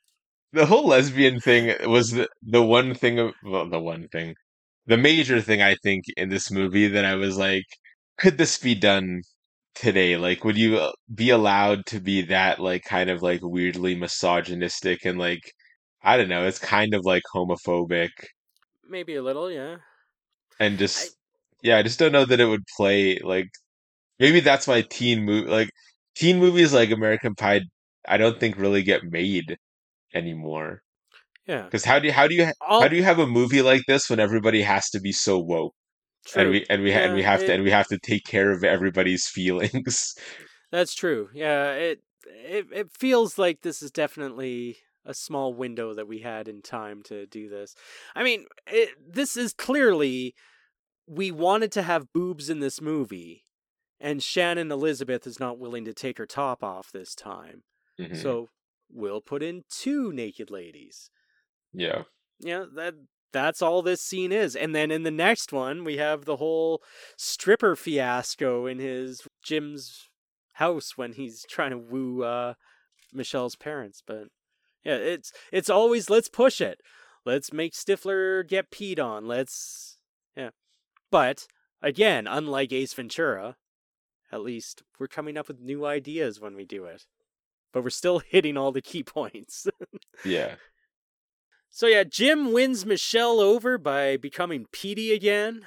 Speaker 1: the whole lesbian thing was the, the one thing of well, the one thing, the major thing I think in this movie that I was like, could this be done today? Like, would you uh, be allowed to be that like kind of like weirdly misogynistic and like I don't know, it's kind of like homophobic
Speaker 2: Maybe a little, yeah.
Speaker 1: and
Speaker 2: I
Speaker 1: just yeah, I just don't know that it would play like maybe that's why teen movie like teen movies like American Pie I don't think really get made anymore.
Speaker 2: yeah.
Speaker 1: Because how do you how do you how
Speaker 2: All
Speaker 1: do you have a movie like this when everybody has to be so woke and
Speaker 2: true.
Speaker 1: we and we ha- and we
Speaker 2: Yeah,
Speaker 1: have to
Speaker 2: it
Speaker 1: and we have to take care of everybody's feelings?
Speaker 2: that's true. Yeah, it it it feels like this is definitely a small window that we had in time to do this. I mean, it, this is clearly we wanted to have boobs in this movie, and Shannon Elizabeth is not willing to take her top off this time.
Speaker 1: Hmm.
Speaker 2: So we'll put in two naked ladies.
Speaker 1: Yeah.
Speaker 2: Yeah, that that's all this scene is. And then in the next one, we have the whole stripper fiasco in his Jim's house when he's trying to woo uh, Michelle's parents. But yeah, it's it's always let's push it. Let's make Stifler get peed on. Let's yeah. But again, unlike Ace Ventura, at least we're coming up with new ideas when we do it. But we're still hitting all the key points.
Speaker 1: Yeah.
Speaker 2: So yeah, Jim wins Michelle over by becoming Petey again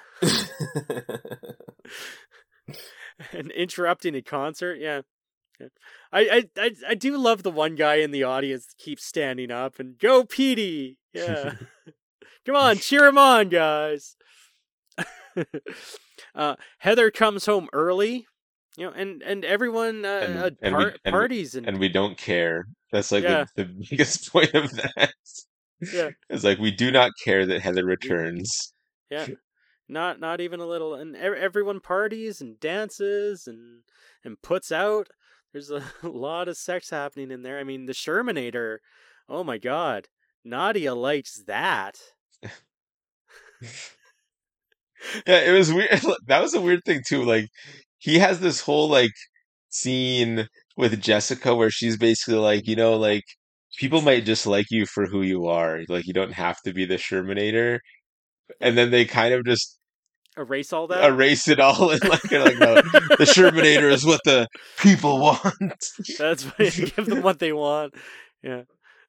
Speaker 2: and interrupting a concert. Yeah. Yeah. I, I I I do love the one guy in the audience that keeps standing up and go Petey. Yeah. Come on, cheer him on, guys. uh, Heather comes home early, you know, and and everyone uh, uh,
Speaker 1: And and we
Speaker 2: par-
Speaker 1: and we
Speaker 2: parties and
Speaker 1: and we don't care. That's like
Speaker 2: yeah,
Speaker 1: the, the biggest point of that.
Speaker 2: yeah,
Speaker 1: It's like we do not care that Heather returns.
Speaker 2: yeah. Not not even a little. And ev- everyone parties and dances and and puts out. There's a lot of sex happening in there. I mean, the Shermanator. Oh my God, Nadia likes that.
Speaker 1: Yeah, it was weird. That was a weird thing too. Like he has this whole like scene with Jessica where she's basically like, you know, like people might just like you for who you are. Like you don't have to be the Shermanator.
Speaker 2: Yeah,
Speaker 1: And then they kind of just
Speaker 2: erase all that.
Speaker 1: erase it all and like they're like, no, the Shermanator is what the people want.
Speaker 2: That's why give them what they want. Yeah.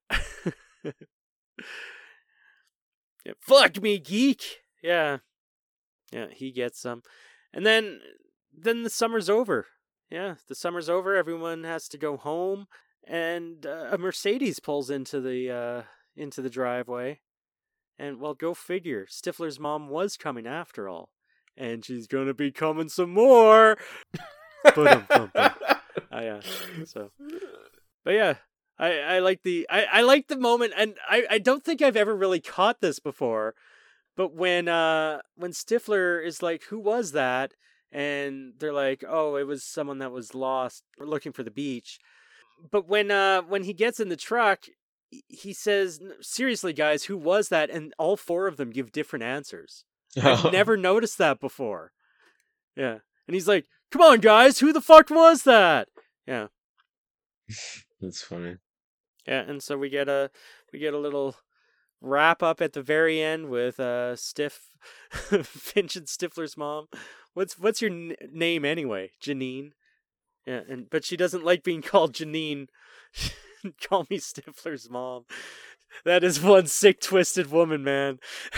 Speaker 2: Yeah. Fuck me, geek. Yeah. Yeah, he gets some. And then then the summer's over. Yeah, the summer's over. Everyone has to go home and uh, a Mercedes pulls into the uh into the driveway. And well, go figure. Stifler's mom was coming after all. And she's going to be coming some more. Ba-dum-bum-bum. Oh, yeah. So but yeah, I, I like the I, I like the moment, and I, I don't think I've ever really caught this before. But when uh when Stifler is like, "Who was that?" and they're like, "Oh, it was someone that was lost or looking for the beach." But when uh when he gets in the truck, he says, "Seriously, guys, who was that?" And all four of them give different answers. I've never noticed that before. Yeah, and he's like, "Come on, guys, who the fuck was that?" Yeah.
Speaker 1: That's funny.
Speaker 2: Yeah, and so we get a we get a little wrap up at the very end with uh Stiff Finch and Stifler's mom. What's what's your n- name anyway? Janine. Yeah, and but she doesn't like being called Janine. Call me Stifler's mom. That is one sick, twisted woman, man.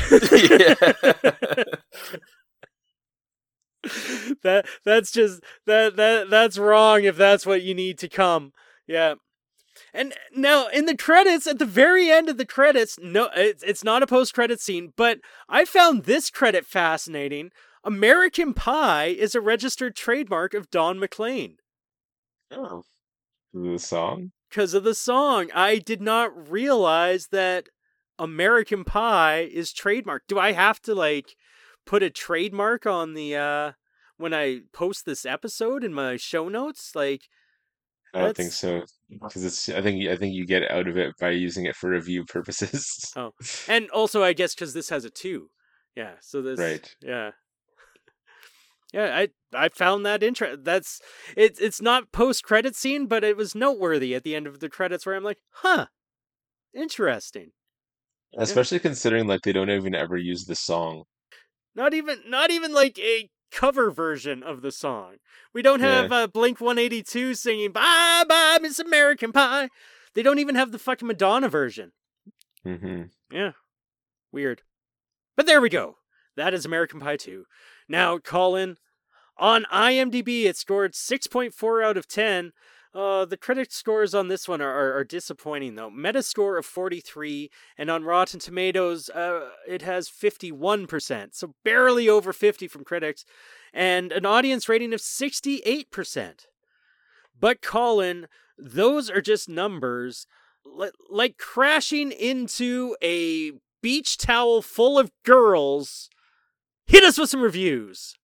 Speaker 2: that that's just that that that's wrong if that's what you need to come. Yeah. And now in the credits, at the very end of the credits, no, it's, it's not a post-credit scene, but I found this credit fascinating. American Pie is a registered trademark of Don McLean.
Speaker 1: Oh, the song?
Speaker 2: Because of the song. I did not realize that American Pie is trademarked. Do I have to, like, put a trademark on the, uh, when I post this episode in my show notes? Like,
Speaker 1: I don't think
Speaker 2: that's...
Speaker 1: so because it's. I think I think you get out of it by using it for review purposes.
Speaker 2: Oh, and also I guess because this has a two, yeah. So this,
Speaker 1: Right.
Speaker 2: yeah, yeah. I I found that interesting. That's it's it's not post credit scene, but it was noteworthy at the end of the credits where I'm like, huh, Interesting.
Speaker 1: Especially yeah. considering like they don't even ever use the song.
Speaker 2: Not even, not even like a cover version of the song. We don't have yeah. uh, Blink one eighty-two singing "Bye Bye Miss American Pie." They don't even have the fucking Madonna version.
Speaker 1: Mm-hmm.
Speaker 2: Yeah, weird. But there we go. That is American Pie two. Now, Colin, on IMDb, it scored six point four out of ten. Uh, the critic scores on this one are, are, are disappointing, though. Metascore of forty-three, and on Rotten Tomatoes, uh, it has fifty-one percent, so barely over fifty from critics, and an audience rating of sixty-eight percent. But Colin, those are just numbers. L- like crashing into a beach towel full of girls. Hit us with some reviews.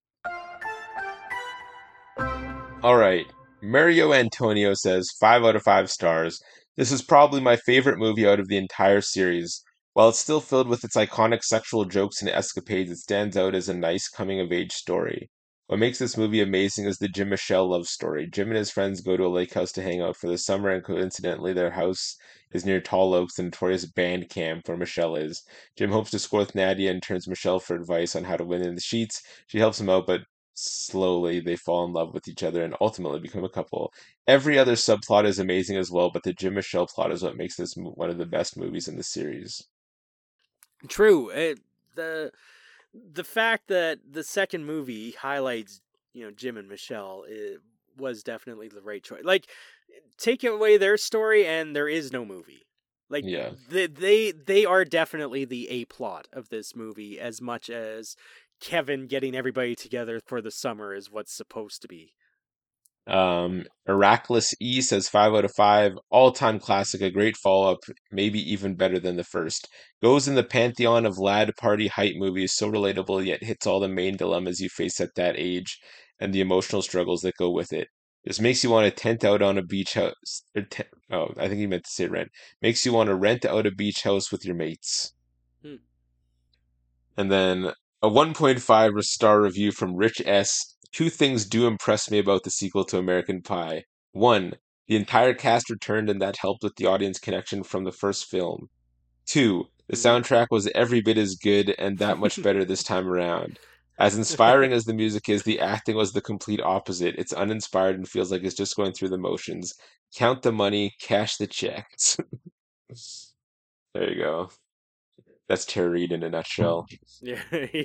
Speaker 1: All right. Mario Antonio says five out of five stars. This is probably my favorite movie out of the entire series. While it's still filled with its iconic sexual jokes and escapades, it stands out as a nice coming-of-age story. What makes this movie amazing is the Jim Michelle love story. Jim and his friends go to a lake house to hang out for the summer, and coincidentally, their house is near Tall Oaks, the notorious band camp where Michelle is. Jim hopes to score with Nadia and turns Michelle for advice on how to win in the sheets. She helps him out, but slowly they fall in love with each other and ultimately become a couple. Every other subplot is amazing as well, but the Jim Michelle plot is what makes this one of the best movies in the series.
Speaker 2: True. It, the the fact that the second movie highlights, you know, Jim and Michelle, it was definitely the right choice. Like, take away their story and there is no movie. Like,
Speaker 1: yeah.
Speaker 2: they, they, they are definitely the A plot of this movie, as much as Kevin getting everybody together for the summer is what's supposed to be.
Speaker 1: Um, Heracles E says five out of five. All-time classic, a great follow-up, maybe even better than the first. Goes in the pantheon of lad party hype movies, so relatable yet hits all the main dilemmas you face at that age and the emotional struggles that go with it. This makes you want to tent out on a beach house. Or te- oh, I think he meant to say rent. Makes you want to rent out a beach house with your mates.
Speaker 2: Hmm.
Speaker 1: And then a one point five star review from Rich S. Two things do impress me about the sequel to American Pie. One, the entire cast returned and that helped with the audience connection from the first film. Two, the soundtrack was every bit as good and that much better this time around. As inspiring as the music is, the acting was the complete opposite. It's uninspired and feels like it's just going through the motions. Count the money, cash the checks. There you go. That's Tara Reid in a nutshell.
Speaker 2: Yeah.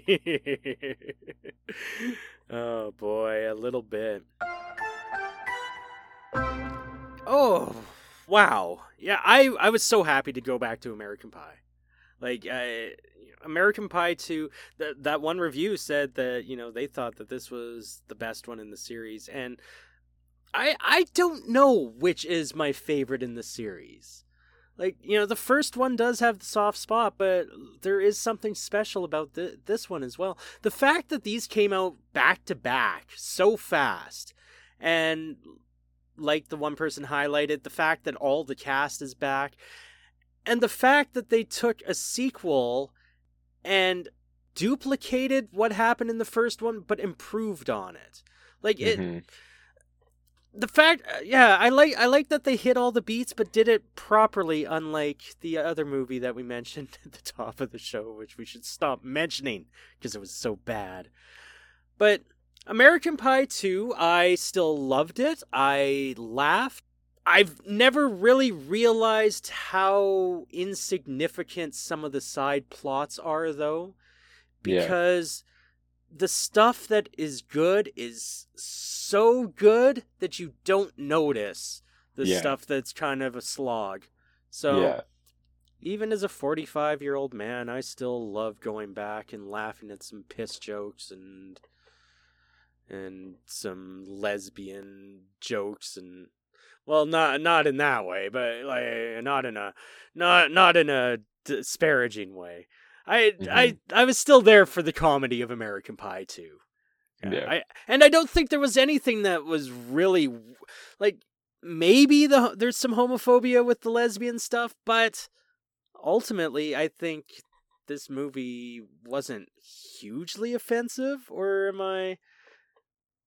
Speaker 2: Oh boy, a little bit. Oh, wow. Yeah, I, I was so happy to go back to American Pie. Like, I, American Pie two, that that one review said that, you know, they thought that this was the best one in the series. And I I don't know which is my favorite in the series. Like, you know, the first one does have the soft spot, but there is something special about th- this one as well. The fact that these came out back to back so fast, and like the one person highlighted, the fact that all the cast is back, and the fact that they took a sequel and duplicated what happened in the first one, but improved on it. Like, it... Mm-hmm. The fact, yeah, I like I like that they hit all the beats, but did it properly, unlike the other movie that we mentioned at the top of the show, which we should stop mentioning because it was so bad. But American Pie two, I still loved it. I laughed. I've never really realized how insignificant some of the side plots are, though, because... Yeah. The stuff that is good is so good that you don't notice the yeah. stuff that's kind of a slog. So, yeah. Even as a forty-five-year-old man, I still love going back and laughing at some piss jokes and and some lesbian jokes and well, not not in that way, but like not in a not not in a disparaging way. I, mm-hmm. I I was still there for the comedy of American Pie two. Yeah. yeah. I, and I don't think there was anything that was really, like, maybe the there's some homophobia with the lesbian stuff, but ultimately I think this movie wasn't hugely offensive, or am I...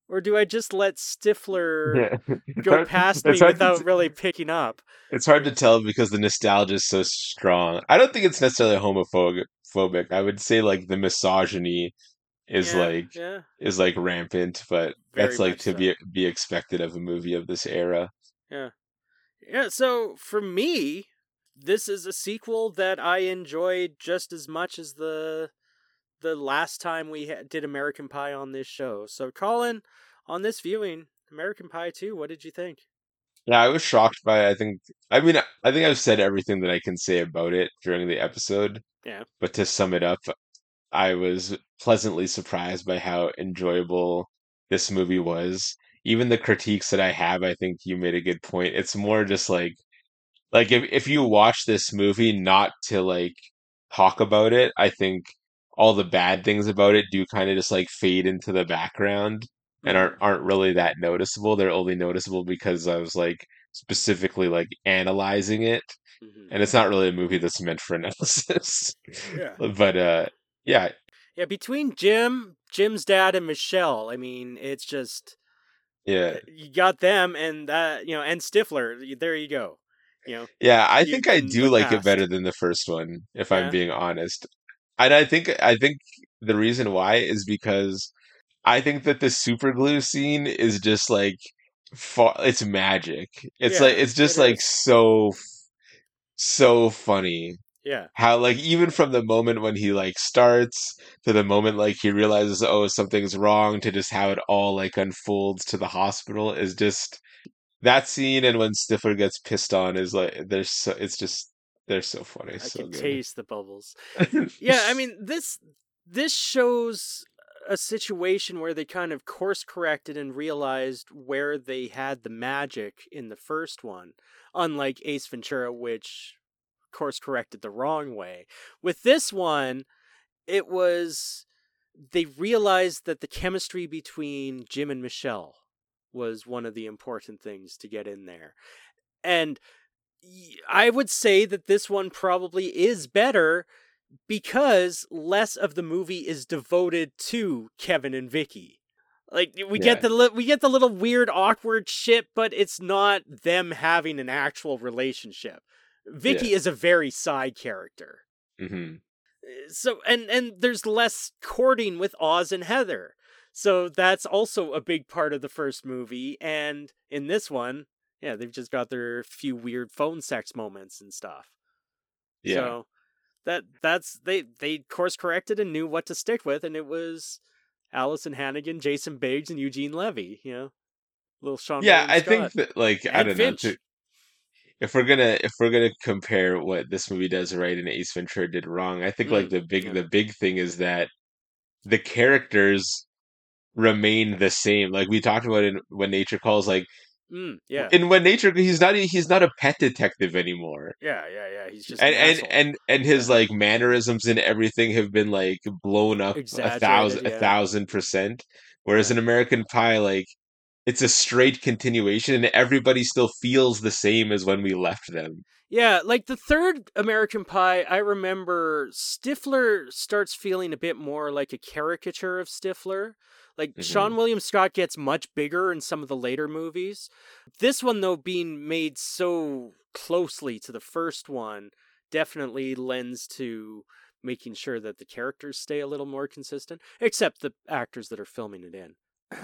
Speaker 2: Or do I just let Stifler
Speaker 1: Yeah. It's
Speaker 2: go
Speaker 1: hard,
Speaker 2: past me
Speaker 1: it's hard to
Speaker 2: without really picking up?
Speaker 1: it's hard to tell because the nostalgia is so strong. I don't think it's necessarily homophobic. Phobic. I would say like the misogyny is
Speaker 2: Yeah,
Speaker 1: like
Speaker 2: yeah,
Speaker 1: is like rampant, but
Speaker 2: very
Speaker 1: that's like
Speaker 2: much
Speaker 1: to
Speaker 2: so.
Speaker 1: be be expected of a movie of this era.
Speaker 2: Yeah. Yeah, so for me, this is a sequel that I enjoyed just as much as the the last time we ha- did American Pie on this show. So Colin, on this viewing, American Pie two, what did you think?
Speaker 1: Yeah, I was shocked by it. I think I mean I think I've said everything that I can say about it during the episode,
Speaker 2: Yeah.
Speaker 1: but to sum it up, I was pleasantly surprised by how enjoyable this movie was. Even the critiques that I have, I think you made a good point. It's more just like like if if you watch this movie not to like talk about it, I think all the bad things about it do kind of just like fade into the background and aren't
Speaker 2: Mhm.
Speaker 1: aren't really that noticeable. They're only noticeable because I was like specifically like analyzing it,
Speaker 2: Mhm.
Speaker 1: and it's not really a movie that's meant for analysis.
Speaker 2: Yeah.
Speaker 1: But uh yeah,
Speaker 2: Yeah, between Jim, Jim's dad and Michelle, I mean, it's just
Speaker 1: yeah.
Speaker 2: uh, you got them and that, you know, and Stifler. y- There you go. You know,
Speaker 1: Yeah, I
Speaker 2: you
Speaker 1: think I
Speaker 2: can
Speaker 1: do
Speaker 2: look
Speaker 1: like it better
Speaker 2: past.
Speaker 1: than the first one, if I'm
Speaker 2: Yeah.
Speaker 1: being honest. And I think I think the reason why is because I think that the super glue scene is just like fa it's magic. It's like
Speaker 2: Yeah,
Speaker 1: it's
Speaker 2: it
Speaker 1: just like
Speaker 2: is.
Speaker 1: so so funny
Speaker 2: Yeah.
Speaker 1: how like even from the moment when he like starts to the moment like he realizes oh something's wrong to just how it all like unfolds to the hospital is just that scene and when Stifler gets pissed on is like there's so it's just they're so funny,
Speaker 2: I
Speaker 1: so
Speaker 2: can
Speaker 1: good.
Speaker 2: taste the bubbles. Yeah, I mean this this shows a situation where they kind of course corrected and realized where they had the magic in the first one, unlike Ace Ventura, which course corrected the wrong way. With this one, it was they realized that the chemistry between Jim and Michelle was one of the important things to get in there. And I would say that this one probably is better because less of the movie is devoted to Kevin and Vicky. Like we get
Speaker 1: Yeah.
Speaker 2: the li- we get the little weird awkward shit, but it's not them having an actual relationship.
Speaker 1: Yeah.
Speaker 2: Vicky is a very side character.
Speaker 1: Hmm.
Speaker 2: So and and there's less courting with Oz and Heather. So that's also a big part of the first movie, and in this one, yeah, they've just got their few weird phone sex moments and stuff.
Speaker 1: Yeah.
Speaker 2: So that that's they they course corrected and knew what to stick with, and it was Allison Hannigan, Jason Biggs, and Eugene Levy. You know, little Sean
Speaker 1: Yeah,
Speaker 2: William
Speaker 1: I think
Speaker 2: Scott
Speaker 1: that like I
Speaker 2: and
Speaker 1: don't know to
Speaker 2: Finch.
Speaker 1: if we're gonna if we're gonna compare what this movie does right and Ace Ventura did wrong, I think like
Speaker 2: Mm,
Speaker 1: the big
Speaker 2: yeah.
Speaker 1: the big thing is that the characters remain the same. Like we talked about in When Nature Calls, like
Speaker 2: Mm, yeah.
Speaker 1: in When Nature he's not e- he's not a pet detective anymore.
Speaker 2: Yeah. Yeah. Yeah. He's just an
Speaker 1: And and
Speaker 2: asshole.
Speaker 1: and and his
Speaker 2: Yeah.
Speaker 1: like mannerisms and everything have been like blown up a
Speaker 2: Exaggerated.
Speaker 1: thousand a
Speaker 2: Yeah.
Speaker 1: thousand percent. Whereas
Speaker 2: Yeah.
Speaker 1: in American Pie, like it's a straight continuation and everybody still feels the same as when we left them.
Speaker 2: Yeah, like the third American Pie, I remember Stifler starts feeling a bit more like a caricature of Stifler. Like
Speaker 1: Hmm.
Speaker 2: Sean William Scott gets much bigger in some of the later movies. This one, though, being made so closely to the first one, definitely lends to making sure that the characters stay a little more consistent, except the actors that are filming it in.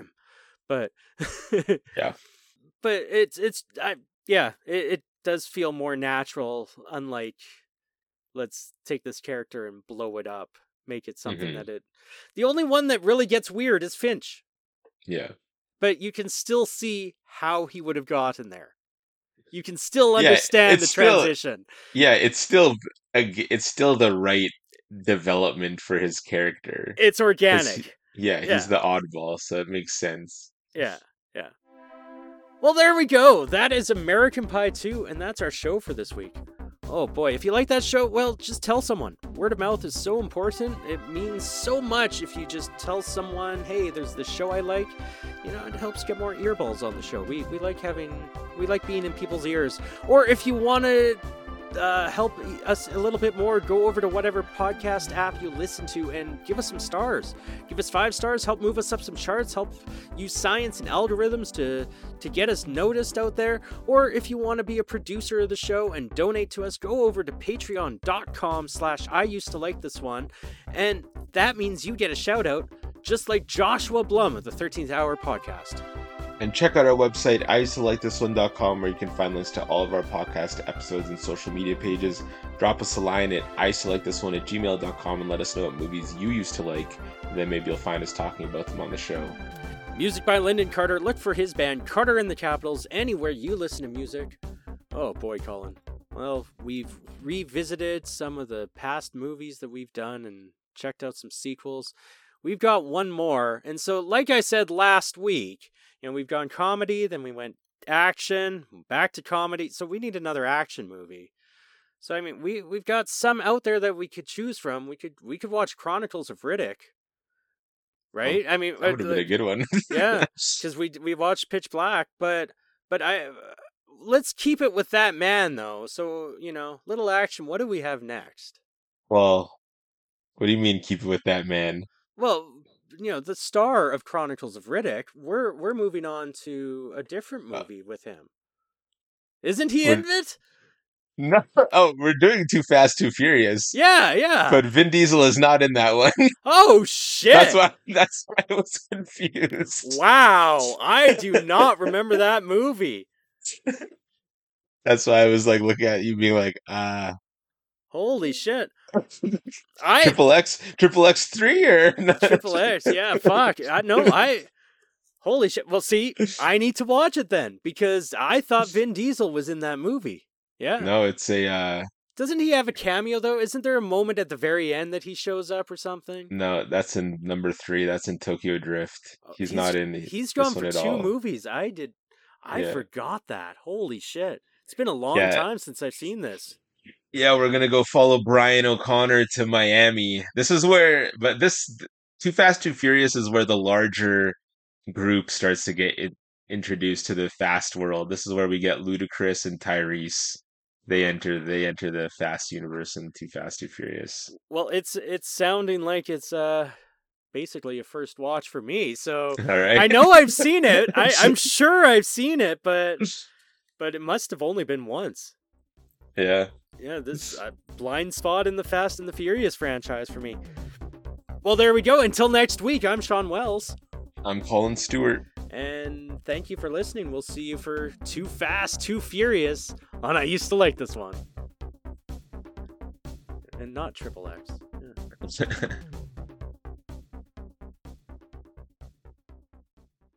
Speaker 2: but
Speaker 1: Yeah.
Speaker 2: but it's it's I yeah, it, it does feel more natural, unlike let's take this character and blow it up, make it something
Speaker 1: Hmm.
Speaker 2: that it the only one that really gets weird is Finch,
Speaker 1: Yeah.
Speaker 2: but you can still see how he would have gotten there. You can still
Speaker 1: Yeah,
Speaker 2: understand
Speaker 1: it's
Speaker 2: the
Speaker 1: still
Speaker 2: transition.
Speaker 1: yeah, it's still a g it's still the right development for his character.
Speaker 2: It's
Speaker 1: 'Cause
Speaker 2: organic.
Speaker 1: yeah, he's
Speaker 2: Yeah.
Speaker 1: the oddball, so it makes sense.
Speaker 2: Yeah. Yeah. Well, there we go. That is American Pie two, and that's our show for this week. Oh boy, if you like that show, well, just tell someone. Word of mouth is so important. It means so much if you just tell someone, hey, there's this show I like. You know, it helps get more earballs on the show. We we like having we like being in people's ears. Or if you want to uh, help us a little bit more, go over to whatever podcast app you listen to and give us some stars. Give us five stars, help move us up some charts, help use science and algorithms to, to get us noticed out there. Or if you want to be a producer of the show and donate to us, go over to patreon.com slash I used to like this one. And that means you get a shout out, just like Joshua Blum of the thirteenth Hour podcast.
Speaker 1: And check out our website, I used to like this one dot com, where you can find links to all of our podcast episodes and social media pages. Drop us a line at I used to like this one at gmail dot com and let us know what movies you used to like. And then maybe you'll find us talking about them on the show.
Speaker 2: Music by Lyndon Carter. Look for his band Carter and the Capitals anywhere you listen to music. Oh boy, Colin. Well, we've revisited some of the past movies that we've done and checked out some sequels. We've got one more. And so, like I said last week, you know, we've gone comedy, then we went action, back to comedy. So we need another action movie. So I mean, we we've got some out there that we could choose from. We could we could watch Chronicles of Riddick, right?
Speaker 1: Oh,
Speaker 2: I mean,
Speaker 1: that would have
Speaker 2: like,
Speaker 1: been a good one.
Speaker 2: yeah, because we we watched Pitch Black, but but I uh, let's keep it with that man though. So you know, little action. What do we have next?
Speaker 1: Well, what do you mean keep it with that man?
Speaker 2: Well, you know, the star of Chronicles of Riddick, we're we're moving on to a different movie uh, with him. Isn't he in it?
Speaker 1: No. Oh, we're doing Too Fast, Too Furious.
Speaker 2: Yeah, yeah.
Speaker 1: But Vin Diesel is not in that one.
Speaker 2: Oh shit.
Speaker 1: That's why that's why I was confused.
Speaker 2: Wow. I do not remember that movie.
Speaker 1: That's why I was like looking at you being like, uh
Speaker 2: holy shit. I
Speaker 1: Triple X Triple X three or
Speaker 2: Triple X, yeah, fuck. I know I holy shit. Well, see, I need to watch it then because I thought Vin Diesel was in that movie. Yeah.
Speaker 1: No, it's a uh
Speaker 2: doesn't he have a cameo though? Isn't there a moment at the very end that he shows up or something?
Speaker 1: No, that's in number three. That's in Tokyo Drift. He's, he's not in.
Speaker 2: He's gone for two
Speaker 1: all.
Speaker 2: movies. I did. I yeah. forgot that. Holy shit! It's been a long yeah. time since I've seen this.
Speaker 1: Yeah, we're gonna go follow Brian O'Connor to Miami. This is where, but this Too Fast, Too Furious is where the larger group starts to get it, introduced to the fast world. This is where we get Ludacris and Tyrese. They enter they enter the Fast universe in Too Fast, Too Furious.
Speaker 2: Well, it's it's sounding like it's uh basically a first watch for me. So
Speaker 1: all right.
Speaker 2: I know I've seen it. I, I'm sure I've seen it, but but it must have only been once.
Speaker 1: Yeah.
Speaker 2: Yeah, this uh, blind spot in the Fast and the Furious franchise for me. Well, there we go. Until next week, I'm Sean Wells.
Speaker 1: I'm Colin Stewart.
Speaker 2: And thank you for listening. We'll see you for Too Fast, Too Furious on I Used to Like This One. And not Triple X. Yeah.